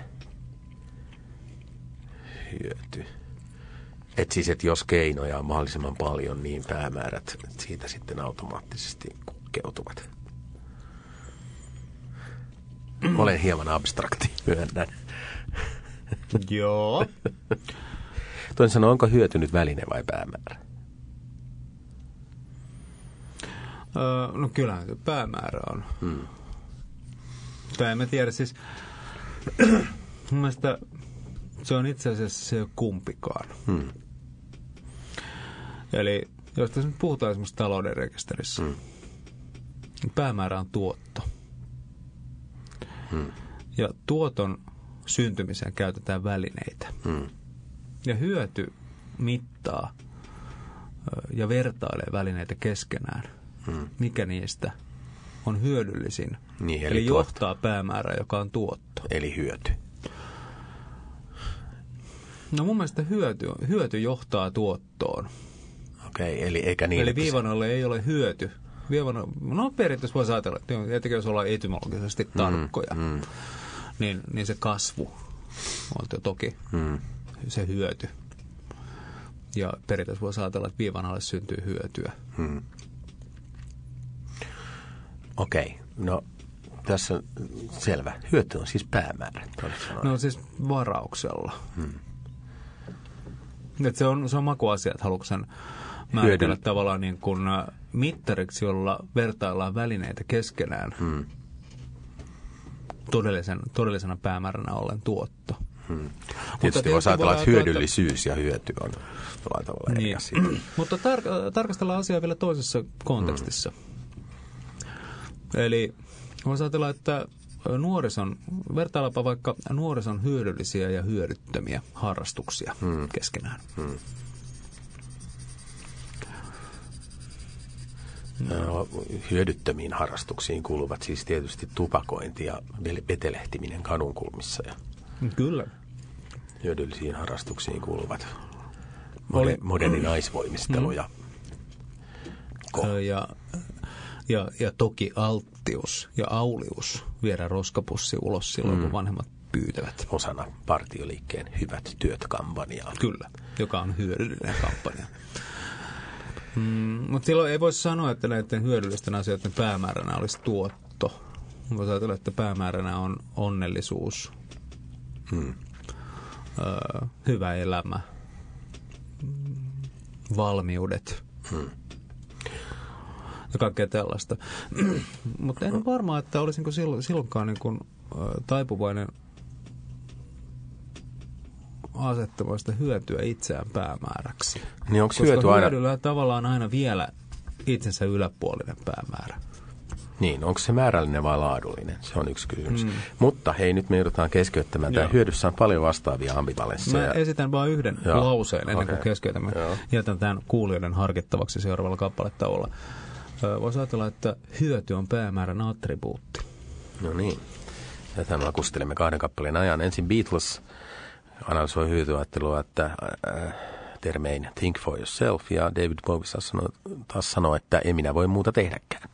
A: hyöty. Että siis, että jos keinoja on mahdollisimman paljon, niin päämäärät siitä sitten automaattisesti kukkeutuvat. Olen hieman abstrakti, myönnän.
B: Joo.
A: Toisin sanoen, onko hyöty nyt väline vai päämäärä?
B: Öö, no kyllähän se päämäärä on. Hmm. Tai en mä tiedä, siis mun mielestä se on itse asiassa se ei ole kumpikaan. Hmm. Eli jos tässä nyt puhutaan esimerkiksi talouden rekisterissä, hmm. niin päämäärä on tuotto. Hmm. Ja tuoton syntymiseen käytetään välineitä. Hmm. Ja hyöty mittaa ja vertailee välineitä keskenään. Hmm. Mikä niistä on hyödyllisin.
A: Niin, eli
B: eli johtaa päämäärää, joka on tuotto.
A: Eli hyöty.
B: No mun mielestä hyöty, hyöty johtaa tuottoon.
A: Okei, eli eikä niin,
B: Eli
A: että
B: viivan alle ei ole hyöty. Viivan, no periaatteessa voisi ajatella, että jos ollaan etymologisesti tarkkoja, mm, mm. Niin, niin se kasvu on toki mm. se hyöty. Ja periaatteessa voisi ajatella, että viivan alle syntyy hyötyä. Mm.
A: Okei, no tässä on selvä. Hyöty on siis päämäärä.
B: No siis varauksella. Hmm. Se on, se on makuasia, että haluatko sen määritellä Hyödy. tavallaan niin kuin mittariksi, jolla vertaillaan välineitä keskenään. Hmm. Todellisen, todellisena päämääränä ollen tuotto. Hmm.
A: Tietysti voisi ajatella, että hyödyllisyys ja hyöty on jollain tavalla eri
B: niin.
A: asia.
B: Mutta tar- tarkastellaan asiaa vielä toisessa kontekstissa. Hmm. Eli voisi ajatella, että nuorison, vertaillaanpa vaikka nuorison hyödyllisiä ja hyödyttömiä harrastuksia hmm. keskenään. Hmm.
A: No, hyödyttömiin harrastuksiin kuuluvat siis tietysti tupakointi ja vetelehtiminen kadunkulmissa. Ja
B: kyllä.
A: Hyödyllisiin harrastuksiin kuuluvat Oli... moderni naisvoimistelu ja
B: ko. Ja, ja, ja toki alttius ja aulius viedä roskapussi ulos silloin, mm. kun vanhemmat pyytävät.
A: Osana partioliikkeen hyvät työt -kampanjaa.
B: Kyllä, joka on hyödyllinen kampanja. Mm, mutta silloin ei voisi sanoa, että näiden hyödyllisten asioiden päämääränä olisi tuotto. Voisi ajatella, että päämääränä on onnellisuus, mm. ö, hyvä elämä, valmiudet mm. ja kaikkea tällaista. Mutta en ole varma, että olisinko silloin, silloinkaan niin kuin, ö, taipuvainen asettamaan sitä hyötyä itseään päämääräksi.
A: Niin onko
B: koska
A: hyöty aina...
B: hyödyllä tavallaan aina vielä itsensä yläpuolinen päämäärä.
A: Niin, onko se määrällinen vai laadullinen? Se on yksi kysymys. Mm. Mutta hei, nyt me joudutaan keskeyttämään. Tämä hyödyssä on paljon vastaavia ambivalensseja.
B: Mä esitän vain yhden Joo. lauseen ennen okay. kuin keskeytämme.
A: Joo.
B: Jätän tämän kuulijoiden harkittavaksi seuraavalla kappalettauolla. Voisi ajatella, että hyöty on päämäärän attribuutti.
A: No niin. Tätä makustelemme kahden kappaleen ajan. Ensin Beatles analysoi hyötyajattelua, että äh, termein think for yourself, ja David Bowie sanoi, taas sanoi, että ei minä voi muuta tehdäkään.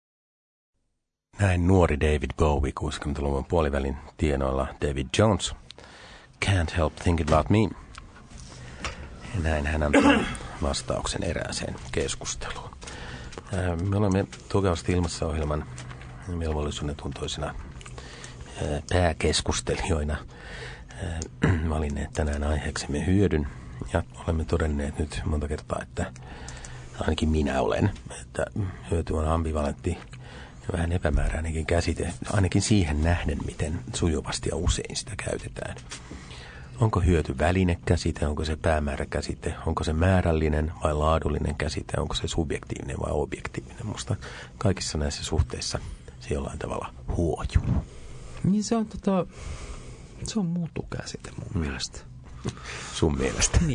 A: Näin nuori David Bowie kuusikymmentäluvun puolivälin tienoilla David Jones, Can't help thinking about me. Ja näin hän antoi vastauksen erääseen keskusteluun. Äh, me olemme tukevasti ilmassa ohjelman velvollisuuden tuntoisina äh, pääkeskustelijoina valinneet tänään aiheeksemme hyödyn ja olemme todenneet nyt monta kertaa, että ainakin minä olen, että hyöty on ambivalentti ja vähän epämääräinenkin käsite, ainakin siihen nähden, miten sujuvasti ja usein sitä käytetään. Onko hyöty välinekäsite, onko se päämääräkäsite, onko se määrällinen vai laadullinen käsite, onko se subjektiivinen vai objektiivinen? Musta kaikissa näissä suhteissa se jollain tavalla huojuu.
B: Niin se on tota... Se on mutukäsite mun mm. mielestä.
A: Sun mielestä?
B: Niin.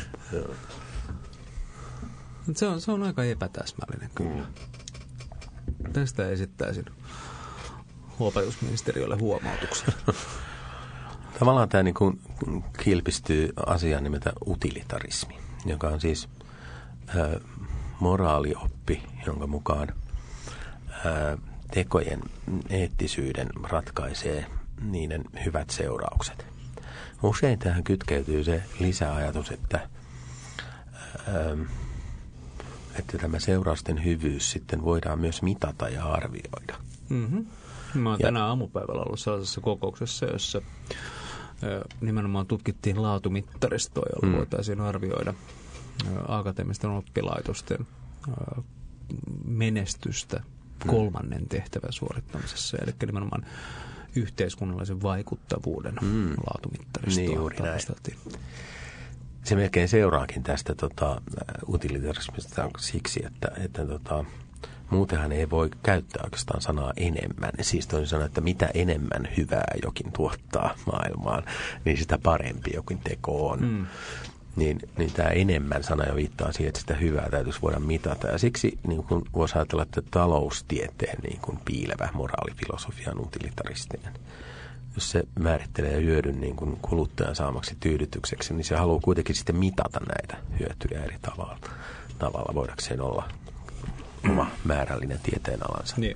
B: se, on, se on aika epätäsmällinen kyllä. Mm. Tästä esittäisin opetusministeriölle huomautuksen.
A: Tavallaan tämä niin kuin kilpistyy asiaan nimeltä utilitarismi, joka on siis ä, moraalioppi, jonka mukaan ä, tekojen eettisyyden ratkaisee niiden hyvät seuraukset. Usein tähän kytkeytyy se lisäajatus, että, ähm, että tämä seurausten hyvyys sitten voidaan myös mitata ja arvioida.
B: Mm-hmm. Mä oon ja, tänään aamupäivällä ollut sellaisessa kokouksessa, jossa ö, nimenomaan tutkittiin laatumittaristoa, jolla mm. voitaisiin arvioida ö, akateemisten oppilaitosten ö, menestystä kolmannen tehtävän suorittamisessa, eli nimenomaan yhteiskunnallisen vaikuttavuuden mm. laatumittaristoa.
A: Niin juuri näin. Se melkein seuraakin tästä tota, utilitarismista siksi, että, että tota, muutenhan ei voi käyttää oikeastaan sanaa enemmän. Siis toisin sanoen, että mitä enemmän hyvää jokin tuottaa maailmaan, niin sitä parempi jokin teko on. Mm. Niin, niin tämä enemmän sana jo viittaa siihen, että sitä hyvää täytyisi voida mitata. Ja siksi niin kun voisi ajatella, että taloustieteen niin kun piilevä moraalifilosofia on utilitaristinen. jos se määrittelee hyödyn niin kuin kuluttajan saamaksi tyydytykseksi, niin se haluaa kuitenkin sitten mitata näitä hyötyjä eri tavalla, tavalla voidakseen olla oma määrällinen tieteenalansa.
B: Niin.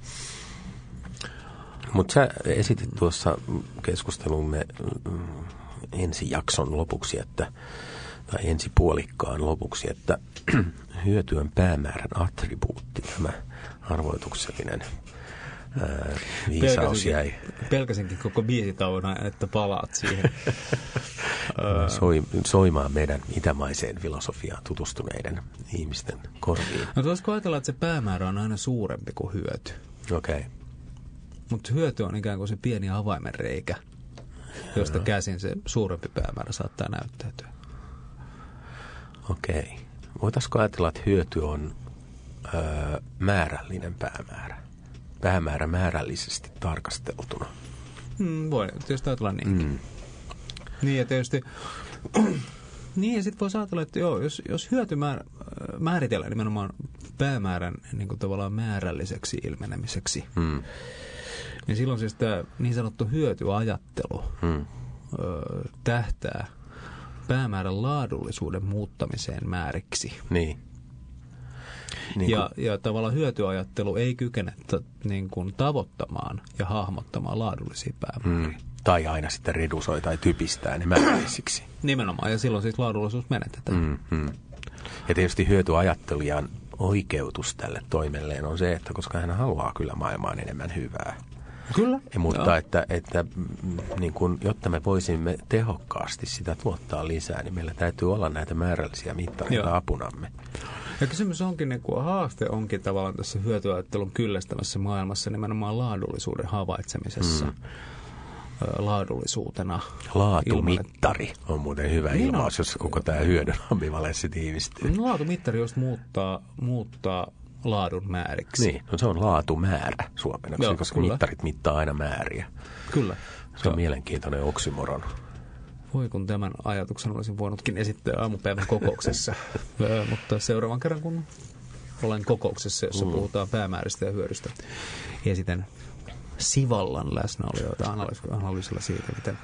A: Mutta sä esitit tuossa keskustelumme ensi jakson lopuksi, että, tai ensi puolikkaan lopuksi, että hyöty on päämäärän attribuutti, tämä arvoituksellinen ää, viisaus jäi.
B: Pelkäsinkin koko biisitauon, että palaat siihen.
A: Soi, soimaan meidän itämaiseen filosofiaan tutustuneiden ihmisten korviin.
B: No voisiko ajatella, että se päämäärä on aina suurempi kuin hyöty?
A: Okei. Okay.
B: Mutta hyöty on ikään kuin se pieni avaimenreikä, josta käsin se suurempi päämäärä saattaa näyttäytyä.
A: Okei. Okay. Voitaisiko ajatella, että hyöty on öö, määrällinen päämäärä? Päämäärä määrällisesti tarkasteltuna.
B: Mm, voi tietysti ajatella niinkin. Mm. Niin ja tietysti, niin ja sitten voisi ajatella, että joo, jos, jos hyöty määr, määritellään nimenomaan päämäärän niin kuin tavallaan määrällliseksi ilmenemiseksi, mm. niin silloin siis tämä niin sanottu hyötyajattelu mm. ö, tähtää päämäärän laadullisuuden muuttamiseen määriksi.
A: Niin. Niin
B: ja, ja tavallaan hyötyajattelu ei kykene ta, niin kuin tavoittamaan ja hahmottamaan laadullisia päämääriä.
A: Mm. Tai aina sitten redusoi tai typistää ne määrällisiksi.
B: Nimenomaan, ja silloin siis laadullisuus menetetään.
A: Mm, mm. Ja tietysti hyötyajattelijan oikeutus tälle toimelleen on se, että koska hän haluaa kyllä maailmaan enemmän hyvää.
B: Kyllä.
A: Ja, mutta että, että niin kun, jotta me voisimme tehokkaasti sitä tuottaa lisää, niin meillä täytyy olla näitä määrällisiä mittareita Joo. apunamme.
B: Ja kysymys onkin, niin kuin haaste onkin tavallaan tässä hyötyajattelun kyllästämässä maailmassa nimenomaan laadullisuuden havaitsemisessa. Mm. laadullisuutena.
A: Laatumittari ilman, että... on muuten hyvä niin ilmaus,
B: on.
A: Jos koko tämä hyödyn ambivalenssi tiivistyy.
B: No, laatumittari just muuttaa, muuttaa laadun määriksi.
A: Niin, no se on laatumäärä suomeksi, Joo, koska kyllä. mittarit mittaa aina määriä.
B: Kyllä.
A: Se on Joo. mielenkiintoinen oksymoron.
B: Voi kun tämän ajatuksen olisin voinutkin esittää aamupäivän kokouksessa, mutta seuraavan kerran kun olen kokouksessa, jossa mm. puhutaan päämääristä ja hyödystä, esitän Sivallan läsnäolijoita analyysillä siitä, miten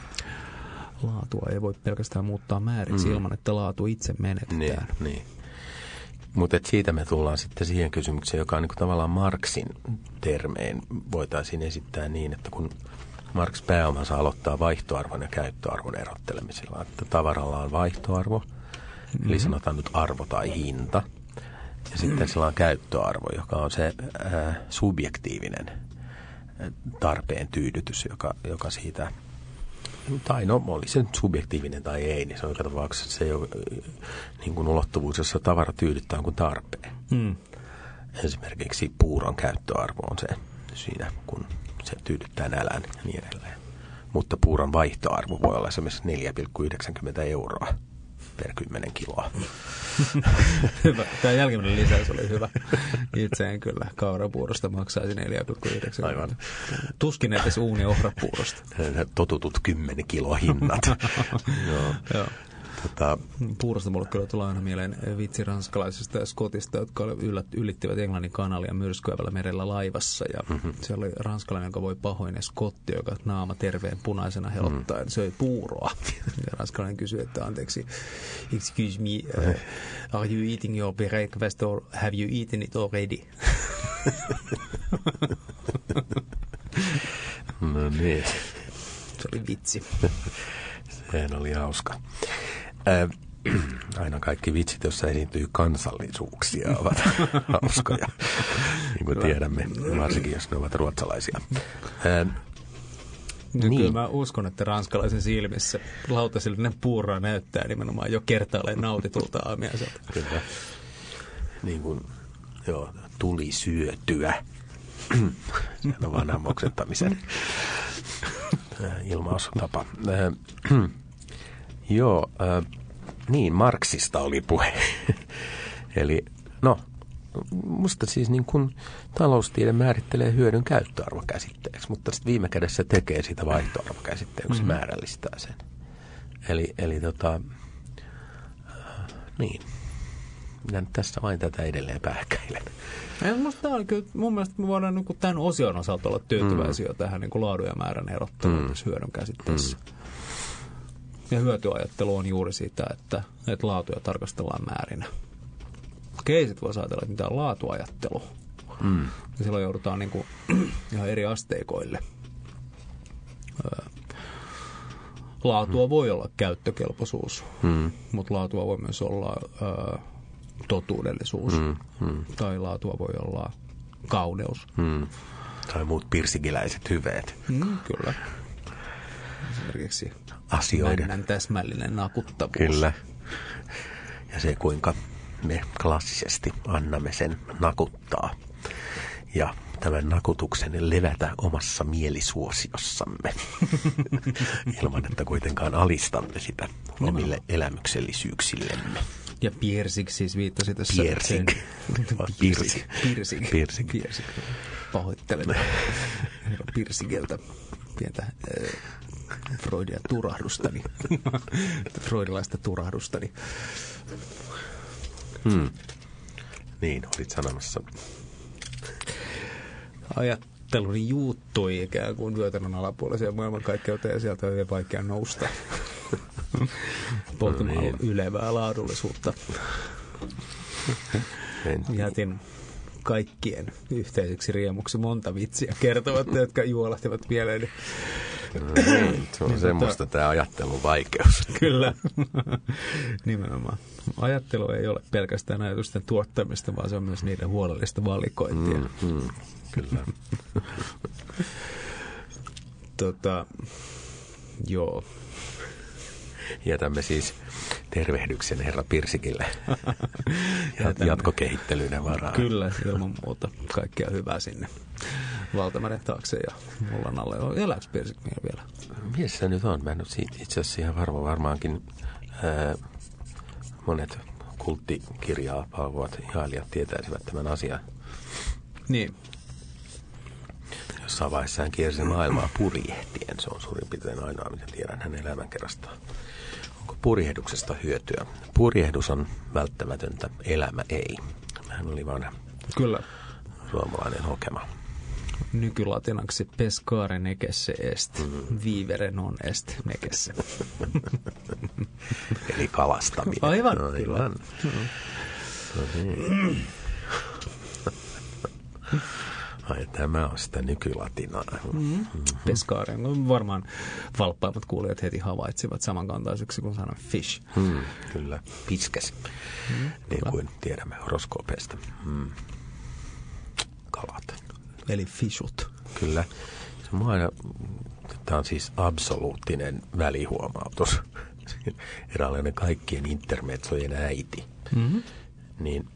B: laatua ei voi pelkästään muuttaa määriksi mm. ilman, että laatu itse menetetään.
A: Niin, niin. Mutta siitä me tullaan sitten siihen kysymykseen, joka on niin kuin tavallaan Marxin termein voitaisiin esittää niin, että kun Marx pääomansa aloittaa vaihtoarvon ja käyttöarvon erottelemisella, että tavaralla on vaihtoarvo, mm-hmm. eli sanotaan nyt arvo tai hinta, ja sitten sillä on käyttöarvo, joka on se äh, subjektiivinen tarpeen tyydytys, joka, joka siitä, tai no oli se nyt subjektiivinen tai ei, niin se on joka tapauksessa se ei ole niin kuin ulottuvuus, jossa tavara tyydyttää kuin tarpeen. Mm. Esimerkiksi puuron käyttöarvo on se siinä, kun se tyydyttää nälän ja niin edelleen. Mutta puuron vaihtoarvo voi olla esimerkiksi neljä pilkku yhdeksänkymmentä euroa per kymmenen kiloa.
B: Hyvä. Tämä jälkimmäinen lisäys oli hyvä. Itse en kyllä kaurapuurosta maksaisi neljä pilkku yhdeksänkymmentä. Tuskin edes uuniohrapuurosta.
A: Totutut kymmenen kilo hinnat. Joo.
B: Joo.
A: Tota...
B: Puurosta mulle kyllä tulee aina mieleen vitsi ranskalaisista ja skotista, jotka ylittivät Englannin kanalia myrskyävällä merellä laivassa. Ja mm-hmm. siellä oli ranskalainen, joka voi pahoin, skotti, joka naama terveen punaisena helottaen mm-hmm. söi puuroa. Ja ranskalainen kysyi, että anteeksi, excuse me, uh, are you eating your breakfast or have you eaten it already?
A: No niin.
B: Se oli vitsi.
A: Sehän oli hauska. Äh, aina kaikki vitsit, joissa esiintyy kansallisuuksia, ovat hauskoja, niin kuin tiedämme, varsinkin jos ne ovat ruotsalaisia. Äh,
B: niin. Kyllä mä uskon, että ranskalaisen silmissä lautasellinen puuroa näyttää nimenomaan jo kertaalleen nautitulta aamiaiselta.
A: Kyllä. Niin kuin, joo, tuli syötyä. Se on vanhan moksettamisen ilmaustapa. Äh, Joo, äh, niin, Marxista oli puhe. Eli, no, musta siis niin kuin taloustiede määrittelee hyödyn käyttöarvokäsitteeksi, mutta sitten viime kädessä tekee sitä vaihtoarvokäsitteen, kun se mm-hmm. määrällistää sen. Eli, eli tota, äh, niin, minä nyt tässä vain tätä edelleen pähkäilen.
B: Ja musta tää on kyllä, mun mielestä me voidaan niin tämän osion osalta olla tyytyväisiä mm. tähän niin laadun ja määrän erotteluun mm. tässä hyödyn käsitteessä. Mm. Ja hyötyajattelu on juuri sitä, että, että laatuja tarkastellaan määrinä. Okei, sit voisi ajatella, että mitä on laatuajattelu. Mm. Ja silloin joudutaan niin kuin ihan eri asteikoille. Laatua mm. voi olla käyttökelpoisuus, mm. mutta laatua voi myös olla ö, totuudellisuus. Mm. Mm. Tai laatua voi olla kauneus.
A: Mm. Tai muut pirsikiläiset hyveet.
B: Mm, kyllä. Esimerkiksi
A: asioiden
B: männän täsmällinen nakuttavuus.
A: Kyllä. Ja se, kuinka me klassisesti annamme sen nakuttaa. Ja tämän nakutuksen levätä omassa mielisuosiossamme. Ilman, että kuitenkaan alistamme sitä omille elämyksellisyyksillemme.
B: Ja Piersik siis viittasi tässä.
A: Piersik. Pirsik.
B: Pirsik.
A: Pirsik.
B: Pirsik. Pahoittelen. Pirsikeltä pientä äh, Freudia turahdustani. Freudilaista turahdustani.
A: Hmm. Niin, olit sanomassa.
B: Ajatteluni juuttui ikään kuin vyötärön alapuolisia maailmankaikkeuteen ja sieltä on hyvin vaikea nousta. Poltimalla no niin. ylevää laadullisuutta. Jätin kaikkien yhteiseksi riemuksi monta vitsiä kertovat, jotka juolahtivat mieleeni.
A: No niin, se on niin, semmoista tota... tämä ajattelun vaikeus.
B: Kyllä, nimenomaan. Ajattelu ei ole pelkästään ajatusten tuottamista, vaan se on myös niiden huolellista valikointia. Mm, mm,
A: kyllä.
B: tota, joo.
A: Jätämme siis tervehdyksen herra Pirsikille ja jatkokehittelyyn varaan.
B: Kyllä, ilman muuta. Kaikkea hyvää sinne valtameren taakse ja mullan alle. Elääkö Pirsik vielä?
A: Mies se nyt on. Mä en ole itse asiassa ihan varma. Varmaankin ää, monet kulttikirjaa palvovat ihailijat tietäisivät tämän asian.
B: Niin.
A: Jossain vaiheessa hän kiersi maailmaa purjehtien. Se on suurin piirtein ainoa, mitä tiedän hänen elämänkerrastaan. Onko purjehduksesta hyötyä? Purjehdus on välttämätöntä, elämä ei. Hän oli vaan
B: Kyllä.
A: suomalainen hokema.
B: Nykylatinaksi pescare necesse est, mm. vivere non est necesse.
A: Eli kalastaminen.
B: Aivan,
A: Aivan.
B: kyllä.
A: Mm. No niin. Ai, tämä on sitä nykylatinaa.
B: Mm-hmm. Pescare. No, varmaan valppaimmat kuulijat heti havaitsivat samankantaisiksi kuin sanan fish.
A: Mm, kyllä, piskes. Mm, niin kyllä. Kuin tiedämme horoskoopeista. Mm. Kalat.
B: Eli fishut.
A: Kyllä. Se on aina, tämä on siis absoluuttinen välihuomautus. Eräänlainen kaikkien intermetsojen äiti. Mm-hmm. Niin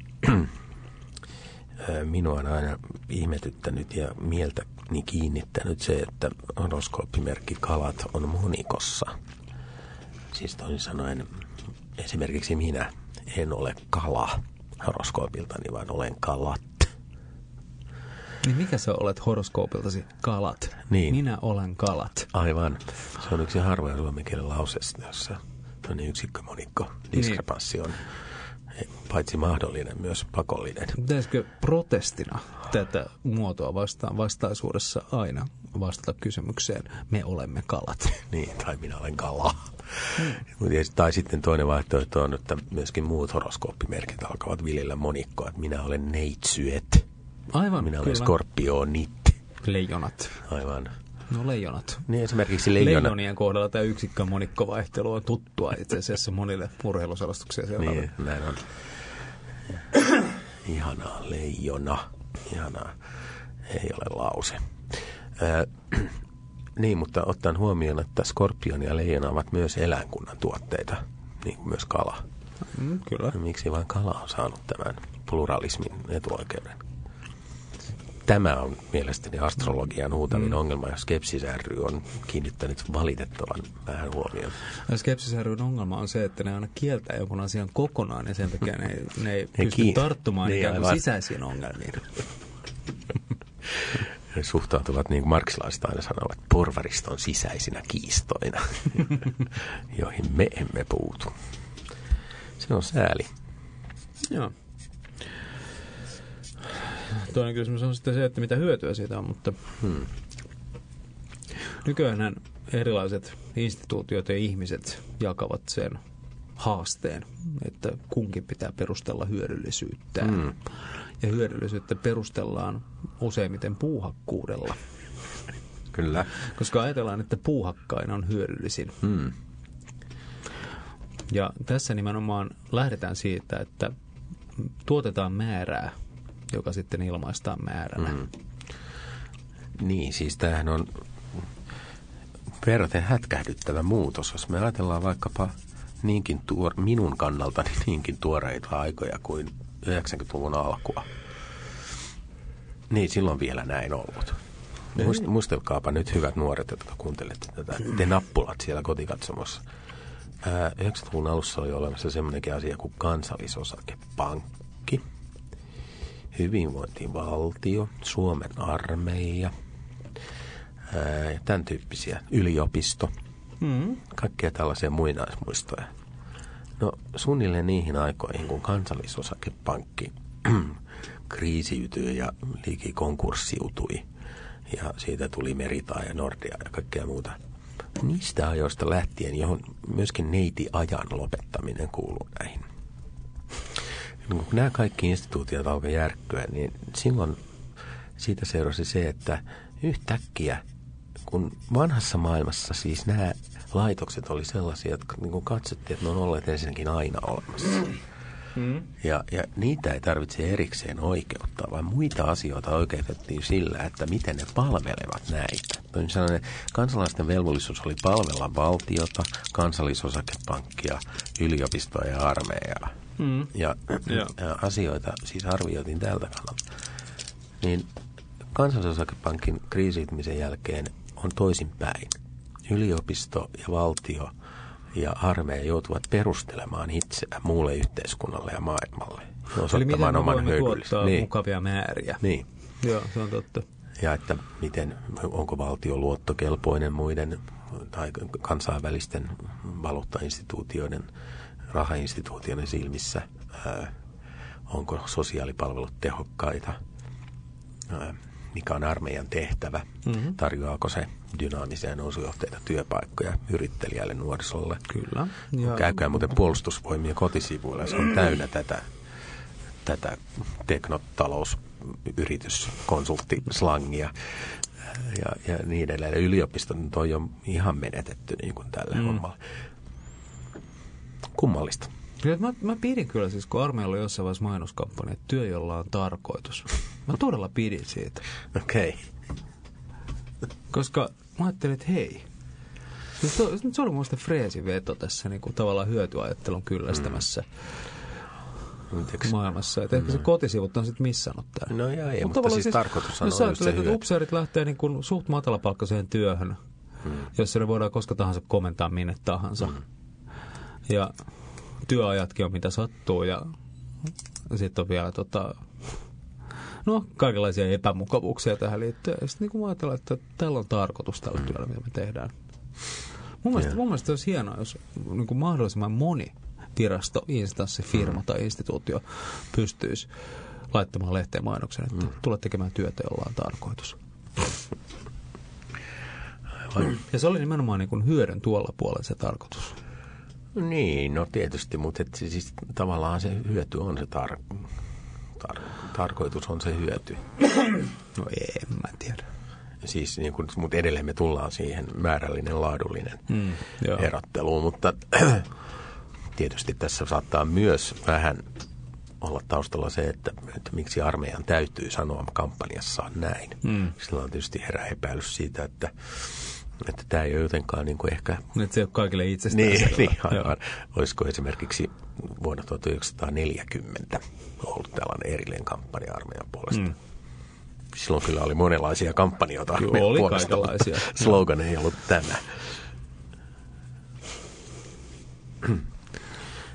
A: minua on aina ihmetyttänyt ja mieltäni kiinnittänyt se, että horoskooppimerkki kalat on monikossa. Siis toisin sanoen, esimerkiksi minä en ole kala horoskoopiltani, vaan olen kalat.
B: Niin mikä sä olet horoskoopiltasi? Kalat.
A: Niin.
B: Minä olen kalat.
A: Aivan. Se on yksi harvoja suomen kielen lauseesta, jossa toinen yksikkömonikko, diskrepanssi on paitsi mahdollinen, myös pakollinen.
B: Pitäisikö protestina tätä muotoa vastaan vastaisuudessa aina vastata kysymykseen, me olemme kalat?
A: Niin, tai minä olen kala. Hmm. Tai sitten toinen vaihtoehto on, että myöskin muut horoskooppimerkit alkavat viljellä monikkoa, että minä olen neitsyet.
B: Aivan,
A: minä olen
B: kyllä.
A: Skorpionit.
B: Leijonat.
A: Aivan.
B: No leijonat.
A: Niin esimerkiksi leijona.
B: Leijonien kohdalla tämä yksikkömonikkovaihtelu on tuttua itse asiassa monille urheiluselostuksia seuraavalle.
A: Niin, näin on. Ihanaa leijona. Ihanaa. Ei ole lause. Äh, niin, mutta ottaen huomioon, että skorpioni ja leijona ovat myös eläinkunnan tuotteita, niin kuin myös kala.
B: Mm, kyllä.
A: Miksi vain kala on saanut tämän pluralismin etuoikeuden? Tämä on mielestäni astrologian huutavin mm. ongelma, ja Skepsis ry on kiinnittänyt valitettavan vähän huomioon.
B: Skepsis ryn ongelma on se, että ne aina kieltää jonkun asian kokonaan, ja sen takia ne, ne ei
A: ne
B: pysty
A: kiin...
B: tarttumaan
A: niin,
B: ikään kuin sisäisiin ongelmiin.
A: He suhtautuvat, niin kuin marksilaiset aina sanovat, porvariston sisäisinä kiistoina, joihin me emme puutu. Se on sääli.
B: Joo. Toinen kysymys on sitten se, että mitä hyötyä siitä on, mutta hmm. nykyään erilaiset instituutiot ja ihmiset jakavat sen haasteen, että kunkin pitää perustella hyödyllisyyttään. Hmm. Ja hyödyllisyyttä perustellaan useimmiten puuhakkuudella.
A: Kyllä.
B: Koska ajatellaan, että puuhakkain on hyödyllisin.
A: Hmm.
B: Ja tässä nimenomaan lähdetään siitä, että tuotetaan määrää, joka sitten ilmaistaan määränä. Hmm.
A: Niin, siis tämähän on verraten hätkähdyttävä muutos. Jos me ajatellaan vaikkapa niinkin tuor, minun kannaltani niinkin tuoreita aikoja kuin yhdeksänkymmentäluvun alkua. Niin, silloin vielä näin ollut. Muist, muistelkaapa nyt, hyvät nuoret, jotka kuuntelette tätä, te nappulat siellä kotikatsomossa. Ää, yhdeksänkymmentäluvun alussa oli olemassa semmoinenkin asia kuin kansallisosakepankki, hyvinvointivaltio, Suomen armeija, ää, tämän tyyppisiä, yliopisto, mm. kaikkia tällaisia muinaismuistoja. No suunnilleen niihin aikoihin, kun kansallisosakepankki kriisiytyi ja liki konkurssiutui ja siitä tuli Meritaa ja Nordea ja kaikkea muuta. Niistä ajoista lähtien, johon myöskin neiti-ajan lopettaminen kuuluu näihin. Kun nämä kaikki instituutiot alkoi järkkyä, niin silloin siitä seurasi se, että yhtäkkiä, kun vanhassa maailmassa siis nämä laitokset oli sellaisia, jotka niin katsottiin, että ne on olleet ensinnäkin aina olemassa. Mm. Ja, ja niitä ei tarvitse erikseen oikeuttaa, vaan muita asioita oikeutettiin sillä, että miten ne palvelevat näitä. Toisin sanoen, kansalaisten velvollisuus oli palvella valtiota, kansallisosakepankkia, yliopistoa ja armeijaa. Mm. Ja, ja asioita siis arvioitiin tältä kannalta. Niin kansallisosakepankin kriisiytymisen jälkeen on toisinpäin. Yliopisto ja valtio ja armeija joutuvat perustelemaan itseään muulle yhteiskunnalle ja maailmalle.
B: Eli miten me voimme tuottaa niin. mukavia määriä.
A: Niin.
B: Joo, se on totta.
A: Ja että miten, onko valtio luottokelpoinen muiden tai kansainvälisten valuuttainstituutioiden, rahainstituutioiden silmissä. Ää, onko sosiaalipalvelut tehokkaita? Ää, mikä on armeijan tehtävä? Mm-hmm. Tarjoaako se dynaamisia nousujohteita työpaikkoja yrittelijälle nuorisolle?
B: Kyllä.
A: Ja käykää muuten puolustusvoimien kotisivuilla. Se on täynnä tätä, tätä teknotalousyrityskonsulttislangia ja, ja niin edelleen. Yliopistot on jo ihan menetetty niin kuin tällä mm. hommalla. Kummallista.
B: Kyllä, mä, mä pidin kyllä siis, kun armeijalla oli jossain vaiheessa mainoskampanja, että työ, jolla on tarkoitus. Mä todella pidin siitä.
A: Okei. Okay.
B: Koska mä ajattelin, että hei. Se, se oli mun mielestä freesin veto tässä niin kuin tavallaan hyötyajattelun kyllästämässä mm. maailmassa. Että mm. ehkä se kotisivut on sitten missannut tämän.
A: No joo, ei, mutta, mutta siis, siis tarkoitus on just se hyöty.
B: Upseerit lähtee niin kuin suht matalapalkkaiseen työhön, mm. jossa ne voidaan koska tahansa komentaa minne tahansa. Mm. Ja työajatkin on mitä sattuu ja sitten on vielä tota, no, kaikenlaisia epämukavuuksia tähän liittyen. Ja sitten niin ajatellaan, että tällä on tarkoitus tällä työllä, mitä me tehdään. Mun mielestä, mun mielestä olisi hienoa, jos niin kuin mahdollisimman moni virasto, instanssi, firma tai instituutio pystyisi laittamaan lehteen mainoksen, että mm. tule tekemään työtä, jolla on tarkoitus. Ja se oli nimenomaan niin kuin hyödyn tuolla puolella se tarkoitus.
A: Niin, no tietysti, mutta et siis tavallaan se hyöty on se tar- tar- tarkoitus on se hyöty.
B: No ei, mä tiedä.
A: Siis niin kun, mutta edelleen me tullaan siihen määrällinen, laadullinen mm, erotteluun, mutta tietysti tässä saattaa myös vähän olla taustalla se, että, että miksi armeijan täytyy sanoa kampanjassaan näin. Mm. Sillä on tietysti herää epäilys siitä, että Että tämä ei ole jotenkaan niin kuin ehkä...
B: Että se ei ole kaikille itsestään
A: niin, niin, aivan. Olisiko esimerkiksi vuonna tuhatyhdeksänsataaneljäkymmentä ollut tällainen erillinen kampanja armeijan puolesta? Mm. Silloin kyllä oli monenlaisia kampanjoita armeijan
B: oli
A: puolesta.
B: Kaikenlaisia.
A: Slogan ei ollut tämä.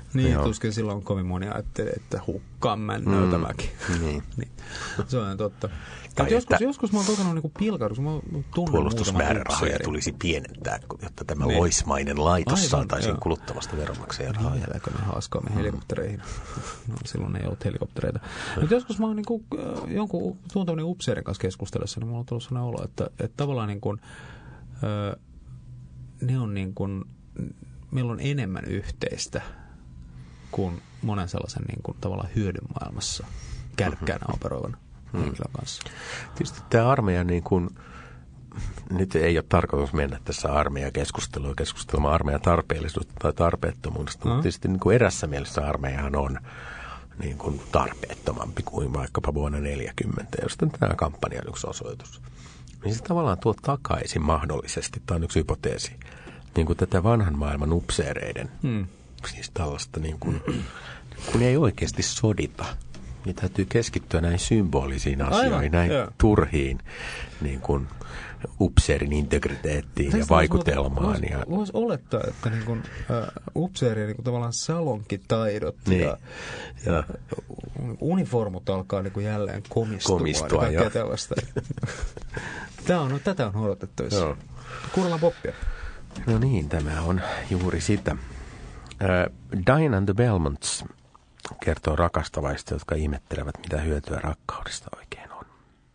B: Niin, joo. Tuskin silloin kovin moni ajattelee, että hukkaan männöiltä mm. mäkin.
A: Niin.
B: Niin. Se on totta.
A: Tai
B: joskus, joskus mä oon kokenut niinku pilkahdus.
A: Puolustusmäärärahoja tulisi pienentää, jotta tämä niin. loismainen laitos aivan, saataisiin joo. kuluttamasta veronmaksajan rahaa.
B: Jäädäänkö me haaskaamme mm. helikoptereihin? No, silloin ei ollut helikoptereita. Mutta joskus mä oon niinku, jonkun tuntavani upseerin kanssa keskustellessa, niin mulla on tullut sellainen olo, että, että tavallaan niin kuin, ö, ne on niin kuin, meillä on enemmän yhteistä kuin monen sellaisen niin kuin, tavallaan hyödyn maailmassa kärkkäänä mm-hmm. operoivan mm. henkilön kanssa.
A: Tietysti tämä armeija, niin kuin, nyt ei ole tarkoitus mennä tässä armeijakeskustelua keskustelemaan armeijan tarpeellisuudesta tai tarpeettomuudesta, mm. mutta tietysti niin kuin erässä mielessä armeijahan on niin kuin tarpeettomampi kuin vaikkapa vuonna neljäkymmentä, josta tämä kampanja on yksi osoitus. Niin se tavallaan tuo takaisin mahdollisesti, tämä on yksi hypoteesi, niin kuin tätä vanhan maailman upseereiden, mm. siis tällaista niin kuin, kun ei oikeasti sodita, niin täytyy keskittyä näihin symbolisiin asioihin, Aivan, näihin joo. turhiin niin kuin upseerin integriteettiin Tästä ja vaikutelmaan.
B: Voisi
A: ja...
B: vois olettaa, että niin kuin, äh, upseerien niin kuin tavallaan salonkitaidot
A: niin.
B: ja, ja uniformut alkaa niin kuin jälleen komistua.
A: Komistua,
B: ja tällaista. Tämä on, no, tätä on odotettavissa. Kuunnellaan poppia.
A: No niin, tämä on juuri sitä. Uh, Diane and the Belmonts kertoo rakastavaista, jotka ihmettelevät, mitä hyötyä rakkaudesta oikein on.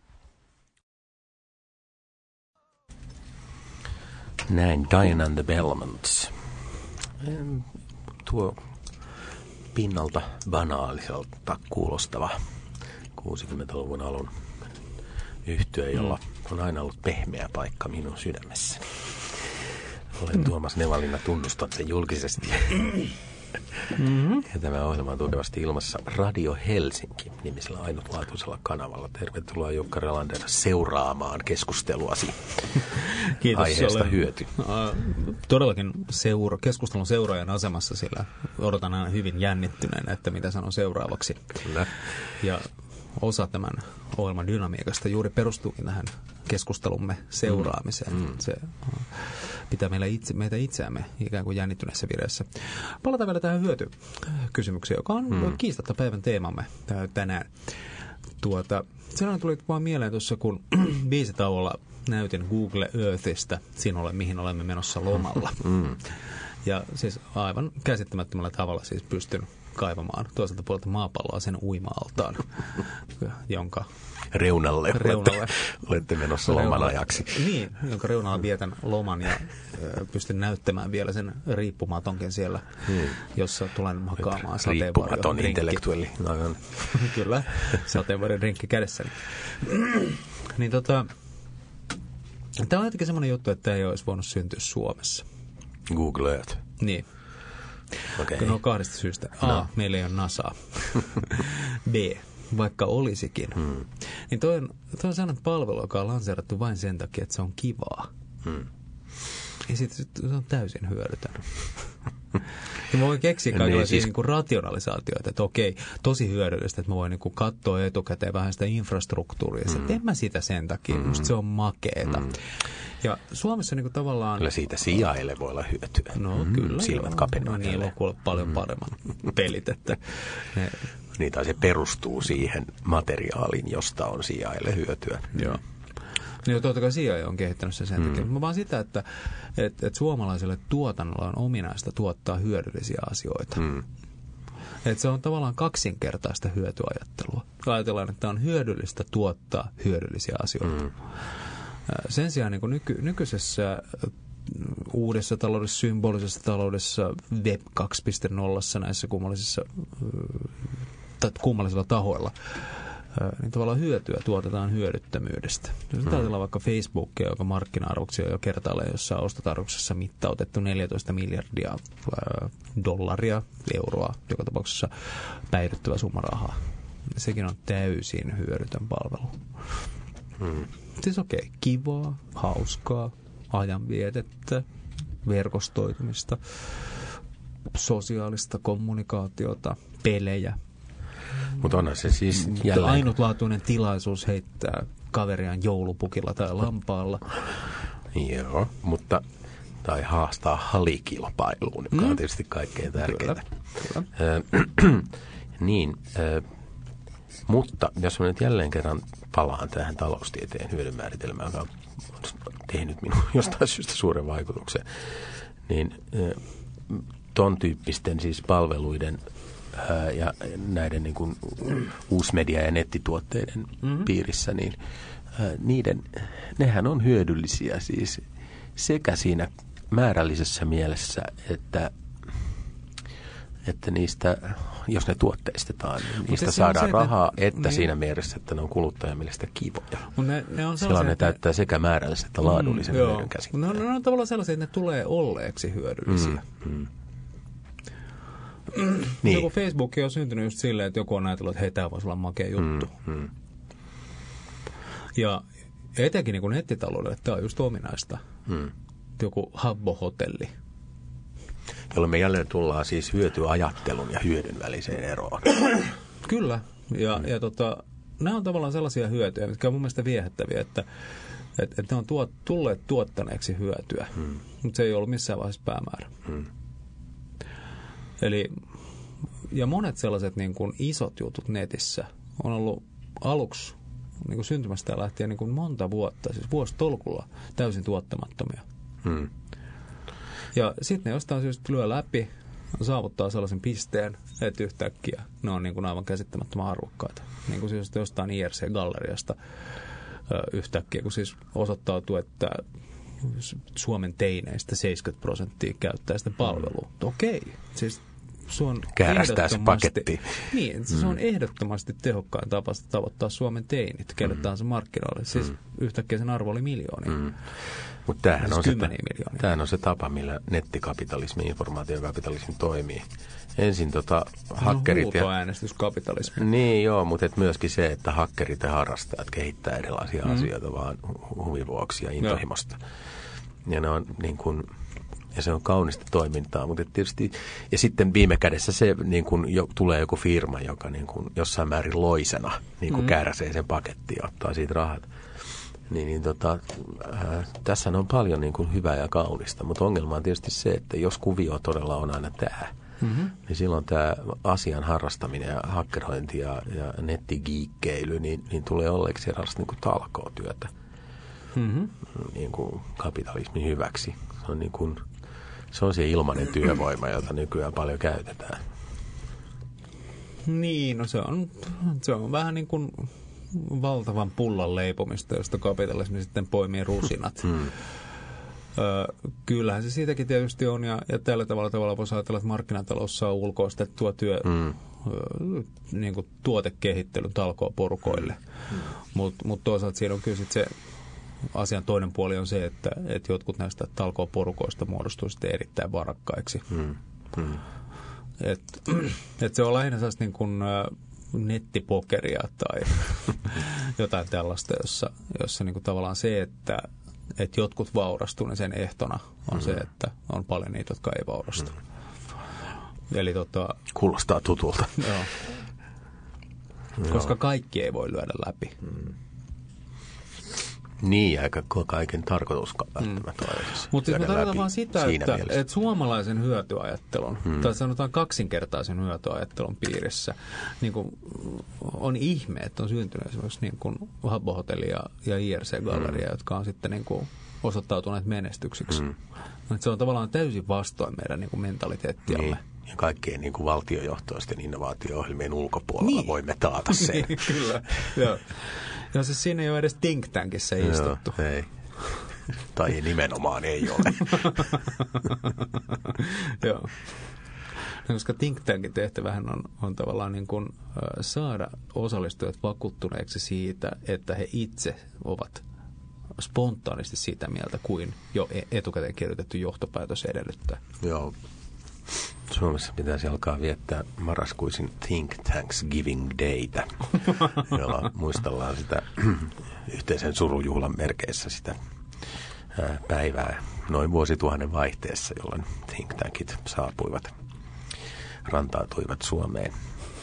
A: Näin Diane and the Belmonts. Tuo pinnalta banaaliselta kuulostava kuusikymmentäluvun alun yhtye, jolla on aina ollut pehmeä paikka minun sydämessäni. Olen Tuomas Nevalinna, tunnustan sen julkisesti. Mm-hmm. Ja tämä ohjelma on tukevasti ilmassa Radio Helsinki nimisellä ainutlaatuisella kanavalla. Tervetuloa Jukka Relander seuraamaan keskusteluasi.
B: Kiitos.
A: Aiheesta
B: olen,
A: hyöty.
B: Uh, todellakin seura, keskustelun seuraajan asemassa, sillä odotan aina hyvin jännittyneenä, että mitä sanon seuraavaksi. Kyllä. Ja osa tämän ohjelman dynamiikasta juuri perustuukin tähän keskustelumme seuraamiseen. Mm. Se pitää meillä itse, meitä itseämme ikään kuin jännittyneessä vireessä. Palataan vielä tähän hyötykysymykseen, joka on mm. kiistatta päivän teemamme tänään. Tuota, sellainen tuli vaan mieleen tuossa, kun biisitauolla näytin Google Earthistä sinulle, mihin olemme menossa lomalla. Mm. Ja siis aivan käsittämättömällä tavalla siis pystyn kaivamaan toiselta puolelta maapalloa sen uima-altaan, jonka
A: reunalle,
B: reunalle
A: olette, olette menossa loman ajaksi.
B: Niin, jonka reunalla vietän loman ja ö, pystyn näyttämään vielä sen riippumatonkin siellä, hmm. jossa tulen makaamaan sateenvarjon
A: riippumaton intellektuelli. No,
B: kyllä, sateenvarjon rinkki kädessäni. Niin tota, tämä on jotenkin semmoinen juttu, että tämä ei olisi voinut syntyä Suomessa.
A: Google Earth.
B: Niin.
A: Okay.
B: No kahdesta syystä. A, no. meillä ei ole NASAa. B, vaikka olisikin. Hmm. Niin toi on, toi on sellainen palvelu, joka on lanseerattu vain sen takia, että se on kivaa. Hmm. Ja sitten se on täysin hyödytön. Ja mä voin keksiä kaikenlaisia siis niin kuin rationalisaatioita, että okei, tosi hyödyllistä, että mä voin niin kuin katsoa etukäteen vähän sitä infrastruktuuria. Mm. Että en mä sitä sen takia, mm. musta se on makeeta. Mm. Ja Suomessa niin kuin tavallaan...
A: Kyllä siitä sijaille voi olla hyötyä.
B: No mm. kyllä.
A: Silmät kapenevat.
B: No niillä on kuule paljon mm. paremman pelit, että... Ne...
A: Niin, tai se perustuu siihen materiaaliin, josta on sijaille hyötyä.
B: Joo. Niin totta kai C I A on kehittänyt sen sen takia. Mm. Mä vaan sitä, että et, et suomalaiselle tuotannolla on ominaista tuottaa hyödyllisiä asioita. Mm. Et se on tavallaan kaksinkertaista hyötyajattelua. Ajatellaan, että on hyödyllistä tuottaa hyödyllisiä asioita. Mm. Sen sijaan niin kuin nyky, nykyisessä uudessa taloudessa, symbolisessa taloudessa, Web kaksi piste nolla näissä kummallisissa, kummallisilla tahoilla, niin tavallaan hyötyä tuotetaan hyödyttömyydestä. Jos mm. ajatellaan vaikka Facebookia, joka markkina-arvoksi on jo kertaalleen jossain ostotarvauksessa mittautettu neljätoista miljardia ää, dollaria, euroa, joka tapauksessa päivyttävä summa rahaa. Sekin on täysin hyödytön palvelu. Mm. Siis okei, okay, kivaa, hauskaa, ajanvietettä, verkostoitumista, sosiaalista kommunikaatiota, pelejä.
A: Mutta onhan se siis jälleen...
B: ainutlaatuinen tilaisuus heittää kaveriaan joulupukilla tai lampaalla.
A: Joo, mutta tai haastaa halikilpailuun, joka on tietysti kaikkein tärkeintä.
B: Kyllä, kyllä.
A: Niin, äh, mutta jos mä nyt jälleen kerran palaan tähän taloustieteen hyödymääritelmään, joka on tehnyt minun jostain syystä suuren vaikutuksen, niin äh, ton tyyppisten siis palveluiden ää, ja näiden niin kuin uusmedia- ja nettituotteiden mm-hmm. piirissä, niin ää, niiden, nehän on hyödyllisiä siis sekä siinä määrällisessä mielessä, että, että niistä, jos ne tuotteistetaan, niin niistä saadaan se, rahaa, että, että niin. siinä mielessä, että ne on kuluttajan mielestä kivoja.
B: Ne, ne on
A: Silloin ne
B: että...
A: täyttää sekä määrällisen että laadullisen mm, hyödyn käsitteen.
B: Ne, ne on tavallaan sellaisia, että ne tulee olleeksi hyödyllisiä. Mm, mm. Niin. Joku Facebook on syntynyt just silleen, että joku on ajatellut, että hei, tämä voisi olla makea juttu. Mm, mm. Ja etenkin niin kuin nettitaloudelle tämä on just ominaista. Mm. Joku Habbo-hotelli.
A: Jolloin me jälleen tullaan siis hyötyajattelun ja hyödyn väliseen eroon.
B: Kyllä. Ja, mm. ja tota, nämä on tavallaan sellaisia hyötyjä, mitkä on mun mielestä viehättäviä, että, että, että ne on tuot, tulleet tuottaneeksi hyötyä. Mm. Mutta se ei ollut missään vaiheessa päämäärä. Mm. Eli, ja monet sellaiset niin kuin isot jutut netissä on ollut aluksi niin kuin syntymästä lähtien niin kuin monta vuotta, siis vuositolkulla täysin tuottamattomia. Hmm. Ja sitten ne jostain syystä lyö läpi, saavuttaa sellaisen pisteen, että yhtäkkiä ne on niin kuin aivan käsittämättömän arvokkaita. Niin kuin siis jostain I R C-galleriasta yhtäkkiä, kun siis osoittautuu, että Suomen teineistä seitsemänkymmentä prosenttia käyttää sitä palvelua. Hmm. Okei, siis se on
A: käärästää se paketti.
B: Niin, se mm. on ehdottomasti tehokkain tapa tavoittaa Suomen teinit, kelle mm. tahansa markkinoille. Siis mm. yhtäkkiä sen arvo oli miljoonia. Mm.
A: Mutta tämähän, siis tämähän on se tapa, millä nettikapitalismi, informaatiokapitalismi toimii. Ensin tota, hakkerit... No,
B: huutoäänestyskapitalismi.
A: Niin joo, mutta et myöskin se, että hakkerit ja harrastajat kehittää erilaisia mm. asioita vaan hu- huvivuoksi ja intohimosta. Ja ne on niin kuin... Ja se on kaunista toimintaa, mutta tietysti, ja sitten viime kädessä se niin kun jo, tulee joku firma, joka niin kun jossain määrin loisena niin kun mm. kääräsee sen pakettiin ja ottaa siitä rahat. Niin, niin tota, äh, tässä on paljon niin kun hyvää ja kaunista, mutta ongelma on tietysti se, että jos kuvio todella on aina tämä, mm-hmm. niin silloin tämä asian harrastaminen ja hakkerointi ja, ja nettigiikkeily, niin, niin tulee olleeksi sellaista niin kuin talkootyötä mm-hmm. niin kuin kapitalismin hyväksi. Se on niin kuin Se on se ilmainen työvoima, jota nykyään paljon käytetään.
B: Niin, no se on, se on vähän niin kuin valtavan pullan leipomista, josta kapitalismi sitten poimii rusinat. Hmm. Ö, kyllähän se siitäkin tietysti on, ja, ja tällä tavalla, tavalla voisi ajatella, että markkinatalous saa ulkoistettua työ, hmm. ö, niin kuin tuotekehittelyn talkooporukoille. Hmm. Mutta mut toisaalta siinä on kyllä sitten se asian toinen puoli on se, että, että jotkut näistä talkooporukoista muodostuu sitten erittäin varakkaiksi. Hmm. Hmm. Että et se on lähinnä sellaista niin kuin nettipokeria tai jotain tällaista, jossa, jossa niin kuin tavallaan se, että, että jotkut vaurastuu, niin sen ehtona on hmm. se, että on paljon niitä, jotka ei vaurastu. Hmm. Eli tota...
A: Kuulostaa tutulta.
B: Joo. Koska kaikki ei voi lyödä läpi.
A: Hmm. Niin, eikä kaiken tarkoituskaan välttämättä ole.
B: Mm. Mutta siis me tarkoitan vaan sitä, että, että suomalaisen hyötyajattelun, mm. tai sanotaan kaksinkertaisen hyötyajattelun piirissä, niin kuin on ihme, että on syntynyt esimerkiksi niin kuin Habbo-hotelli ja, ja I R C-galleria, mm. jotka on sitten niin kuin osoittautuneet menestyksiksi. Mm. Se on tavallaan täysin vastoin meidän niin kuin mentaliteettiamme.
A: Niin. Ja kaikkien niin kuin valtiojohtoisten innovaatio-ohjelmien ulkopuolella niin. voimme taata sen.
B: Kyllä, joo. Ja siis siinä ei ole edes think tankissa istuttu.
A: Joo, ei. Tai nimenomaan ei ole.
B: Joo. No, koska think tankin tehtävähän on, on tavallaan niin kuin, äh, saada osallistujat vakuuttuneeksi siitä, että he itse ovat spontaanisti sitä mieltä, kuin jo etukäteen kirjoitettu johtopäätös edellyttää.
A: Joo. Suomessa pitäisi alkaa viettää marraskuisin Think Tanks Giving Daytä, jolla muistellaan sitä yhteisen surujuhlan merkeissä sitä päivää noin vuosituhannen vaihteessa, jolloin Think Tankit saapuivat, rantautuivat Suomeen.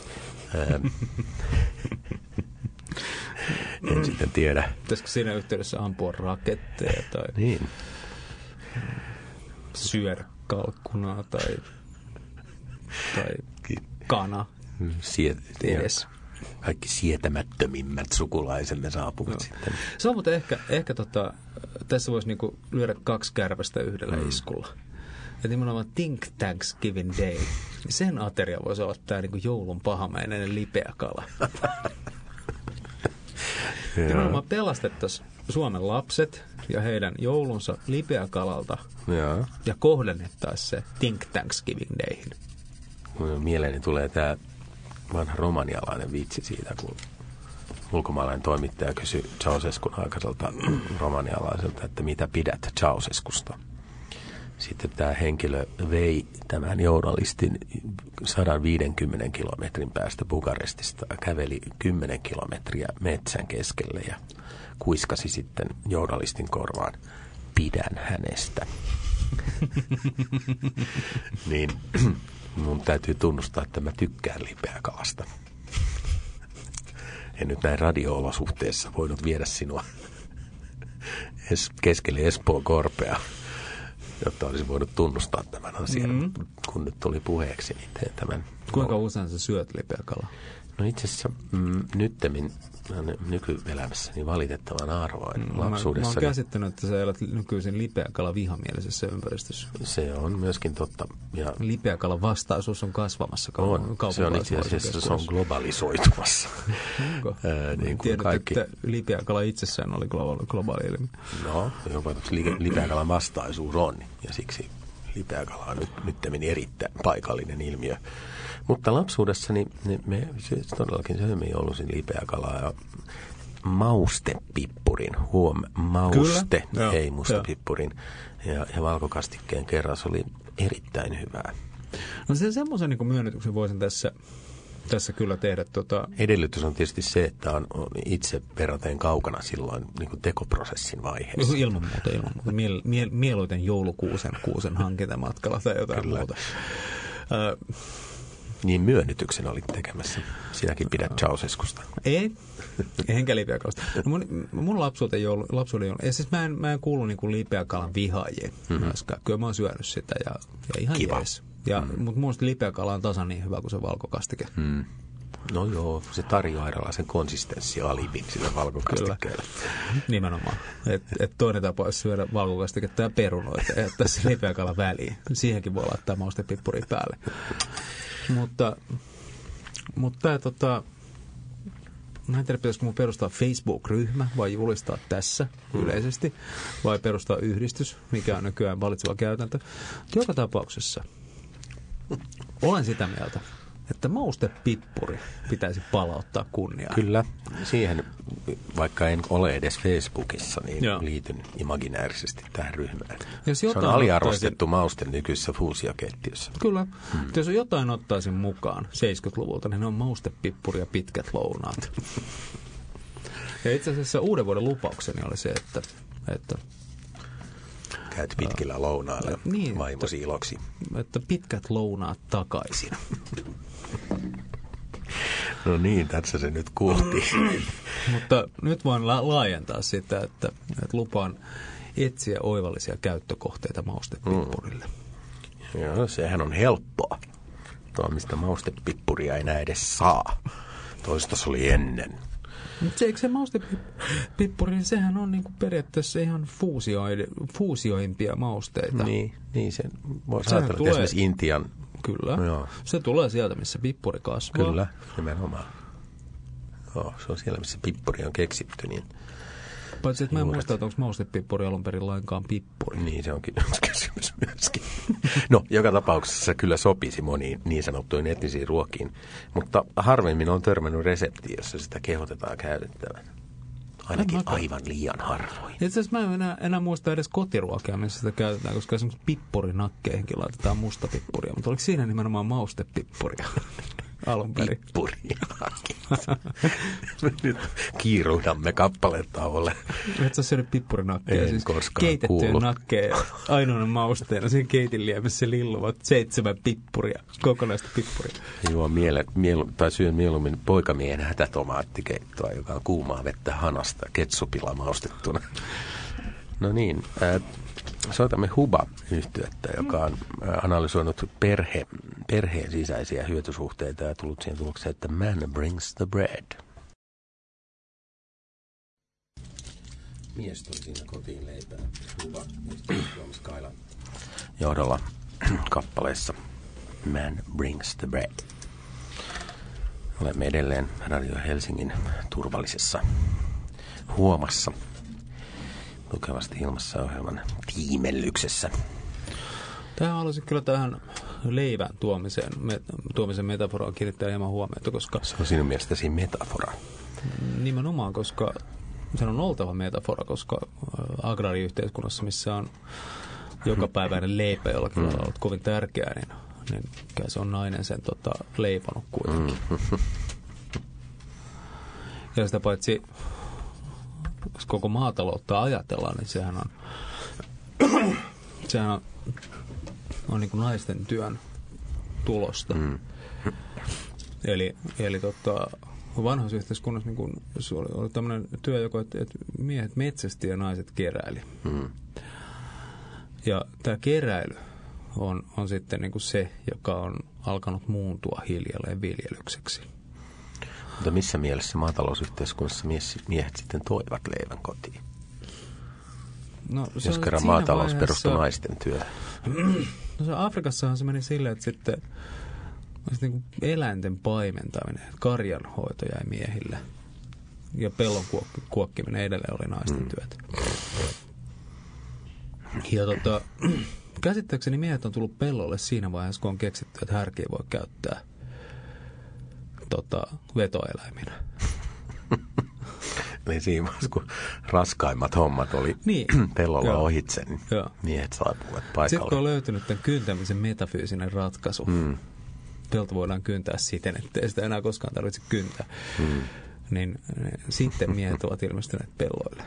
A: En sitten tiedä.
B: Pitäisikö siinä yhteydessä ampua raketteja? Tai...
A: Niin.
B: syödäkalkkunaa tai, tai kana
A: Siet,
B: edes.
A: Kaikki sietämättömimmät sukulaisemme saapuvat
B: no.
A: sitten.
B: Se on mutta ehkä, ehkä tota, tässä voisi niinku lyödä kaksi kärpästä yhdellä mm. iskulla. Ja nimenomaan Think Thanksgiving Day. Sen ateria voisi olla tämä niinku joulun pahamäinen lipeä kala. Nimenomaan pelastettaisiin Suomen lapset ja heidän joulunsa lipeäkalalta
A: ja,
B: ja kohdennettaisiin se Think Thanksgiving Dayhin.
A: Mieleeni tulee tämä vanha romanialainen vitsi siitä, kun ulkomaalainen toimittaja kysyi Ceausescun aikaiselta romanialaiselta, että mitä pidät Ceausescusta. Sitten tämä henkilö vei tämän journalistin sata viisikymmentä kilometrin päästä Bukarestista ja käveli kymmenen kilometriä metsän keskelle ja kuiskasi sitten journalistin korvaan, pidän hänestä. Niin mun täytyy tunnustaa, että mä tykkään lipeäkalasta. En nyt näin radio-olosuhteessa voinut viedä sinua es- keskelle Espoon korpea, jotta olisin voinut tunnustaa tämän asian. Mm. Kun nyt tuli puheeksi, niin teen tämän.
B: Kuinka usein sä syöt lipeäkalaa?
A: No itse asiassa mm, nyttemmin nykyelämässäni valitettavan arvoin mm, lapsuudessa.
B: Mä, mä oon käsittänyt, että sä elät nykyisin lipeäkala vihamielisessä ympäristössä.
A: Se on myöskin totta. Ja
B: lipeäkalan vastaisuus on kasvamassa.
A: On. Se on itse asiassa se on globalisoitumassa.
B: Onko?
A: Ää, niin
B: Tiedät,
A: kaikki...
B: että lipeäkala itsessään oli globaali, globaali ilmiö.
A: No, jopa li, lipeäkalan vastaisuus on, ja siksi lipeäkala on nyt, nyttemmin erittäin paikallinen ilmiö. Mutta lapsuudessani niin me todellakin söimme joulusin lipeäkalaa ja maustepippurin, huom, mauste, Kyllä. ei mustapippurin, ja, ja valkokastikkeen kerras oli erittäin hyvää.
B: No se semmoisen niin myönnytyksen voisin tässä, tässä kyllä tehdä. Tota...
A: Edellytys on tietysti se, että on, on itse verraten kaukana silloin niin kuin tekoprosessin vaiheessa.
B: Ilman muuta, ilman muuta. Miel, miel, mieluiten joulukuusen kuusen hankintamatkalla tai jotain kyllä. muuta. Uh,
A: Niin myönnytyksen olit tekemässä. Sinäkin pidät Ceausescusta.
B: Ei, enkä lipeäkalasta. No mun, mun lapsuuden joulu, lapsuuden joulu. Ja siis mä en, mä en kuulu niinku lipeäkalan vihaajien mm-hmm. myöskään. Kyllä mä oon syönyt sitä ja, ja ihan
A: Kiva.
B: jees. Ja, mm-hmm. Mutta mun lipeäkala on tasan niin hyvä kuin se valkokastike.
A: Mm. No joo, se tarjoaa erilaisen konsistenssialibin sillä valkokastikkeella.
B: Nimenomaan. Et, et toinen tapa olisi syödä valkokastiketta ja perunoita ja jättää se lipeäkala väliin. Siihenkin voi laittaa maustepippuria päälle. Mutta, mutta tämä tota, mä en tiedä, pitäisikö mun perustaa Facebook-ryhmä vai julistaa tässä mm. yleisesti, vai perustaa yhdistys, mikä on nykyään valitseva käytäntö. Joka tapauksessa olen sitä mieltä, että maustepippuri pitäisi palauttaa kunniaan.
A: Kyllä, siihen vaikka en ole edes Facebookissa, niin Joo. liityn imaginäärisesti tähän ryhmään. Se on aliarvostettu ottaisin... mauste nykyisessä fuusioketjussa.
B: Kyllä. Hmm. Jos jotain ottaisin mukaan seitsemänkymmentäluvulta, niin ne on maustepippuri ja pitkät lounaat. Ja itse asiassa uuden vuoden lupaukseni oli se, että... että
A: käyt pitkillä uh, lounailla niin, vaimosi että, iloksi.
B: Että pitkät lounaat takaisin.
A: No niin, tässä se nyt kuultiin.
B: Mutta nyt voin la- laajentaa sitä, että, että lupaan etsiä oivallisia käyttökohteita maustepippurille.
A: Mm. Joo, sehän on helppoa. Tuo, mistä maustepippuria ei enää edes saa. Toistas oli ennen.
B: Mutta eikö se maustepippuri, niin sehän on niinku periaatteessa ihan fuusioimpia mausteita.
A: Niin, niin se voisi ajatella, tulee... esimerkiksi Intian.
B: Kyllä. No, se tulee sieltä, missä pippuri kasvaa.
A: Kyllä, nimenomaan. Joo, se on siellä, missä pippuri on keksitty. Niin
B: paitsi, että mä en muista, että onko maustepippuri alun perin lainkaan pippuri.
A: Niin, se onkin kysymys myöskin. No, joka tapauksessa se kyllä sopisi moniin niin sanottuihin etnisiin ruokiin. Mutta harvemmin on törmännyt reseptiin, jossa sitä kehotetaan käytettävän. Ainakin aivan liian harvoin.
B: Itse asiassa mä en enää, enää muista edes kotiruokia, missä sitä käytetään, koska esimerkiksi pippurinakkeihinkin laitetaan musta pippuria. Mutta oliko siinä nimenomaan maustepippuria alun perin?
A: Pippuria. Nyt kiiruhdamme kappalettauolle.
B: Et sä syönyt pippurinakkeja,
A: en
B: siis
A: koskaan
B: keitettyjä
A: kuullut.
B: Nakkeja ainoana mausteena. Siinä keitinliemessä lilluvat seitsemän pippuria, kokonaista pippuria.
A: Joo, miele, mielu, tai syön mieluummin poikamiehen hätätomaattikeittoa, joka on kuumaa vettä hanasta ketsupilla maustettuna. No niin, äh, soitamme Huba-yhtyettä, joka on analysoinut perhe, perheen sisäisiä hyötysuhteita ja tullut siihen tulokseen, että man brings the bread. Mies tuli siinä kotiin leipää. Huba-yhtyettä Tuomas Kailan johdolla kappaleessa Man brings the bread. Olemme edelleen Radio Helsingin turvallisessa huomassa. Lukevasti ilmassa ohjelman tiimellyksessä.
B: Tähän haluaisin kyllä tähän leivän tuomiseen, me, tuomisen metaforaan kiinnittää hieman huomiota, koska...
A: Se on sinun mielestäsi metafora.
B: Nimenomaan, koska se on oltava metafora, koska agraariyhteiskunnassa, missä on jokapäiväinen leipä jollakin mm. on kovin tärkeää, niin, niin se on nainen sen tota, leiponut kuitenkin. Mm. Ja sitä paitsi... Jos koko maataloutta ajatellaan, niin sehän on, sehän on, on niin kuin naisten työn tulosta. Mm. Eli, eli tota, vanhassa yhteiskunnassa niin kuin, se oli, oli tämmöinen työ, joka, että, että miehet metsästi ja naiset keräili. Mm. Ja tämä keräily on, on sitten niin kuin se, joka on alkanut muuntua hiljalleen viljelykseksi.
A: Mutta missä mielessä maatalousyhteiskunnassa miehet sitten toivat leivän kotiin?
B: No,
A: jos kerran maatalous vaiheessa... perustui naisten työhön.
B: No se Afrikassahan se meni silleen, että sitten, sitten niin kuin eläinten paimentaminen, karjanhoito jäi miehille. Ja pellon kuokkiminen edelleen oli naisten mm. työtä. Ja tota, käsittääkseni miehet on tullut pellolle siinä vaiheessa, kun on keksitty, että härkiä voi käyttää Tota, vetoeläiminä.
A: Eli siinä vaiheessa, kun raskaimmat hommat oli niin, pellolla joo, ohitse, niin joo. miehet saapuvat paikalle.
B: Sitten kun on löytynyt tämän kyntämisen metafyysinen ratkaisu, mm. pelto voidaan kyntää siten, että ei sitä enää koskaan tarvitse kyntää, mm. niin sitten miehet ovat ilmestyneet pelloille.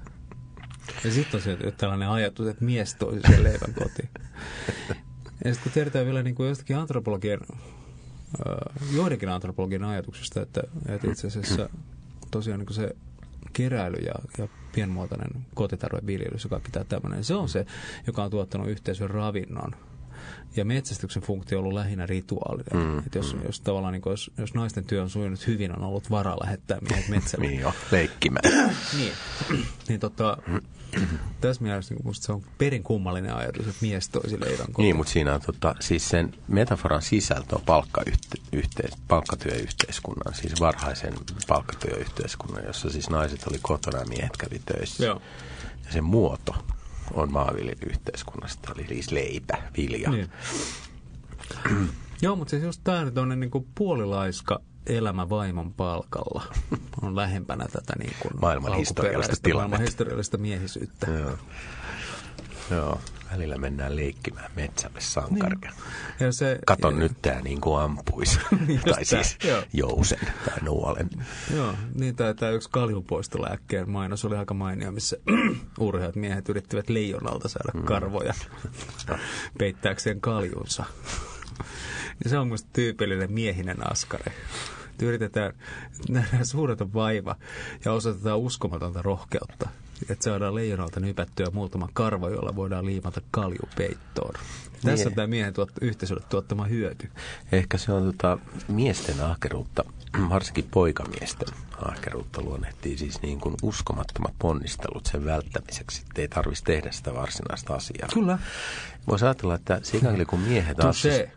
B: Ja sitten on se, tällainen ajatus, että mies toisi sen leivän kotiin. Ja sitten kun tiedetään vielä niin kuin jostakin antropologian joidenkin antropologian ajatuksesta, että, että itse asiassa tosiaan niin se keräily ja, ja pienmuotoinen kotitarveviljelys ja kaikki tämä tämmöinen, se on se, joka on tuottanut yhteisön ravinnon. Ja metsästyksen funktio on ollut lähinnä rituaalinen. Mm, että jos, mm. jos tavallaan, niin jos, jos naisten työ on sujunut hyvin, on ollut varaa lähettää miehet metsälle.
A: Niin jo, leikkimään.
B: niin, niin tota, tässä mielessä niin musta se on perin kummallinen ajatus, että mies toisi leivän kotiin.
A: Niin, mutta siinä on tota, siis sen metaforan sisältö on palkkayhteis, palkkatyöyhteiskunnan, siis varhaisen palkkatyöyhteiskunnan, jossa siis naiset oli kotona ja miehet kävi töissä. Joo. Ja sen muoto on maanviljelyyhteiskunnasta, eli siis leipä, vilja. Niin.
B: Joo, mutta siis just tämä nyt on niin kuin puolilaiska elämä vaimon palkalla on lähempänä tätä niin kuin
A: maailman historiallista tilannetta.
B: Maailman historiallista miehisyyttä.
A: Joo. Joo, välillä mennään leikkimään metsälle sankaria. Niin. Se, Kato ja... nyt tää niin kuin ampuisi. tai siis tää, jousen tai nuolen.
B: Joo, niin tämä yksi kaljupoistolääkkeen mainos oli aika mainio, missä urheat miehet yrittivät leijonalta saada mm. karvoja peittääkseen kaljunsa. Ja se on musta tyypillinen miehinen askare. Yritetään nähdä suureta vaiva ja osoitetaan uskomatonta rohkeutta, että saadaan leijonalta nypättyä muutama karva, jolla voidaan liimata kaljupeittoon. Niin. Tässä on tämä miehen tuot, yhteisölle tuottama hyöty.
A: Ehkä se on tota, miesten ahkeruutta, varsinkin poikamiesten ahkeruutta luonnehtii siis niin kuin uskomattomat ponnistelut sen välttämiseksi, että ei tarvitsisi tehdä sitä varsinaista asiaa.
B: Kyllä.
A: Voisi ajatella, että sikäli kun miehet assosioidaan,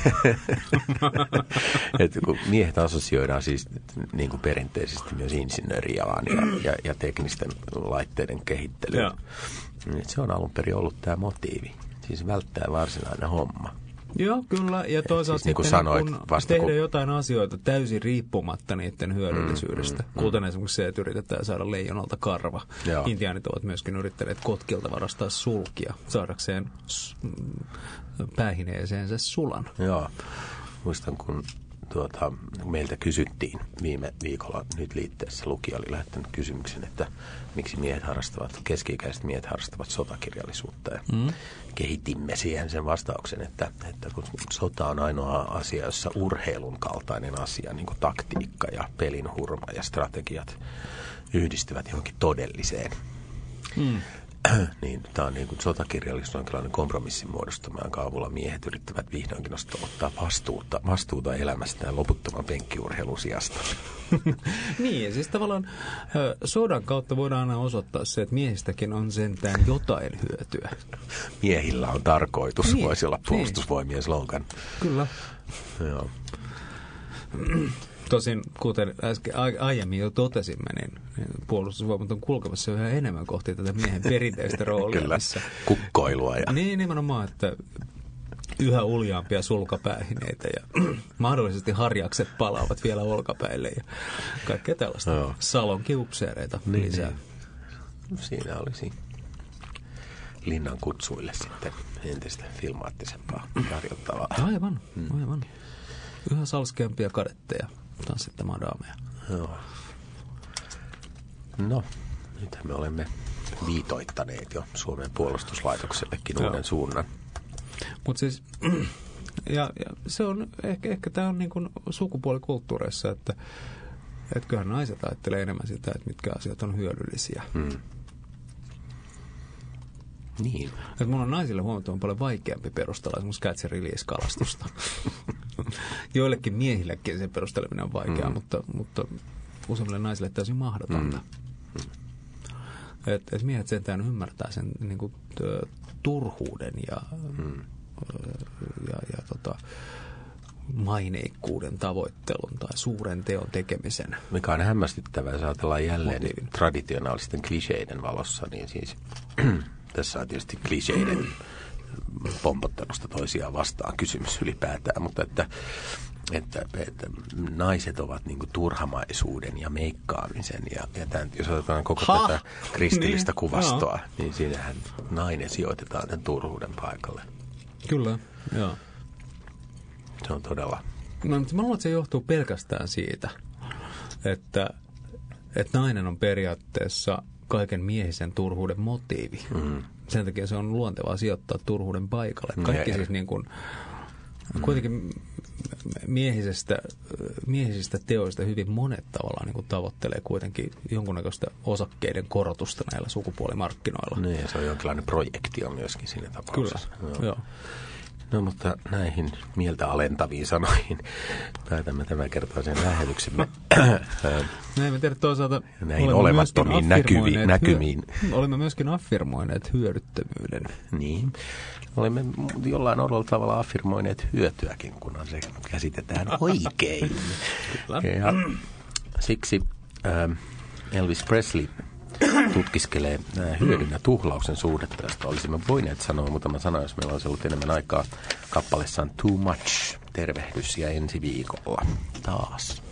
A: että kun miehet assosioidaan siis niin kuin perinteisesti myös insinöörialaan ja, ja, ja teknisten laitteiden kehittelyyn, niin se on alun perin ollut tämä motiivi. Siis välttää varsinainen homma.
B: Joo, kyllä. Ja toisaalta siis sitten sanoit, kun tehdä kun... jotain asioita täysin riippumatta niiden hyödyllisyydestä. Mm, mm, Kuten mm. esimerkiksi se, että yritetään saada leijonalta karva. Joo. Intiaanit ovat myöskin yrittäneet kotkilta varastaa sulkia saadakseen päähineeseensä sulan.
A: Joo. Muistan, kun tuota, meiltä kysyttiin viime viikolla nyt liitteessä, lukija oli lähettänyt kysymyksen, että miksi miehet harrastavat, keski-ikäiset miehet harrastavat sotakirjallisuutta. Ja mm. kehitimme siihen sen vastauksen, että, että kun sota on ainoa asia, jossa urheilun kaltainen asia, niin kuin taktiikka ja pelin hurma ja strategiat yhdistyvät johonkin todelliseen. Mm. niin tämä on niin kuin sotakirjallisuus, jonkinlainen kompromissin muodostama, jonka avulla miehet yrittävät vihdoinkin ottaa vastuuta, vastuuta elämästään loputtoman penkkiurheilun sijasta.
B: Niin, siis tavallaan sodan kautta voidaan aina osoittaa se, että miehistäkin on sentään jotain hyötyä.
A: Miehillä on tarkoitus,
B: niin,
A: voisi olla puolustusvoimien niin. slogan.
B: Kyllä.
A: Joo.
B: Tosin, kuten äsken aiemmin jo totesimme, niin puolustusvoimat on kulkemassa yhä enemmän kohti tätä miehen perinteistä roolia.
A: Kyllä,
B: missä,
A: kukkoilua. Ja...
B: Niin, nimenomaan, että yhä uljaampia sulkapäähineitä ja mahdollisesti harjakset palaavat vielä olkapäille ja kaikkea tällaista no. salonkiupseereita
A: niin,
B: lisää.
A: Niin. Siinä olisi linnan kutsuille sitten entistä filmaattisempaa tarjottavaa.
B: Aivan, mm. aivan. Yhä salskeampia kadetteja tanssittamaan daameja.
A: Joo. No, nyt me olemme viitoittaneet jo Suomen puolustuslaitoksellekin uuden suunnan. Mutta
B: siis, ja, ja se on, ehkä, ehkä tämä on niin kuin sukupuolikulttuureissa, että et kyllähän naiset ajattelee enemmän sitä, että mitkä asiat on hyödyllisiä. Hmm.
A: Niin.
B: Että mun on naisille huomattavan paljon vaikeampi perustella esimerkiksi catch and release-kalastusta. Joillekin miehillekin sen perusteleminen on vaikeaa, mm. mutta, mutta useimmille naisille täysin mahdotonta. Mm. Että et miehet sentään ymmärtää sen niin kuin, t- turhuuden ja, mm. ja, ja tota, maineikkuuden tavoittelun tai suuren teon tekemisen.
A: Mikä on hämmästyttävää, jos ajatellaan jälleen motiivin. Traditionaalisten kliseiden valossa, niin siis tässä on tietysti kliseiden pompottelusta toisiaan vastaan kysymys ylipäätään, mutta että, että, että naiset ovat niin kuin turhamaisuuden ja meikkaamisen ja, ja tämän, jos otetaan koko ha! tätä kristillistä niin, kuvastoa, no. niin siinähän nainen sijoitetaan tämän turhuuden paikalle.
B: Kyllä, joo.
A: Se on todella...
B: No, mutta mä luulen, että se johtuu pelkästään siitä, että, että nainen on periaatteessa kaiken miehisen turhuuden motiivi. Mm. Sen takia se on luontevaa sijoittaa turhuuden paikalle. Kaikki siis niin kuin, mm. kuitenkin miehisestä, miehisistä teoista hyvin monet tavallaan niin kuin tavoittelee kuitenkin jonkunnäköistä osakkeiden korotusta näillä sukupuolimarkkinoilla.
A: Niin, se on jonkinlainen projektio myöskin siinä tapauksessa.
B: Kyllä, joo. joo.
A: No, mutta näihin mieltä alentaviin sanoihin päätämme tämän kertaisen lähetyksemme.
B: Näin me tiedä toisaalta.
A: Näihin olemattomiin näkyviin, näkymiin.
B: Hyö... Olemme myöskin affirmoineet hyödyttömyyden.
A: Niin. Olemme jollain odalla tavalla affirmoineet hyötyäkin, kunhan se käsitetään oikein. Ja siksi äh, Elvis Presley tutkiskelee hyödyn ja tuhlauksen suhdetta, josta olisimme voineet sanoa muutama sana, jos meillä olisi ollut enemmän aikaa kappalessaan Too Much. Tervehdys ja ensi viikolla taas.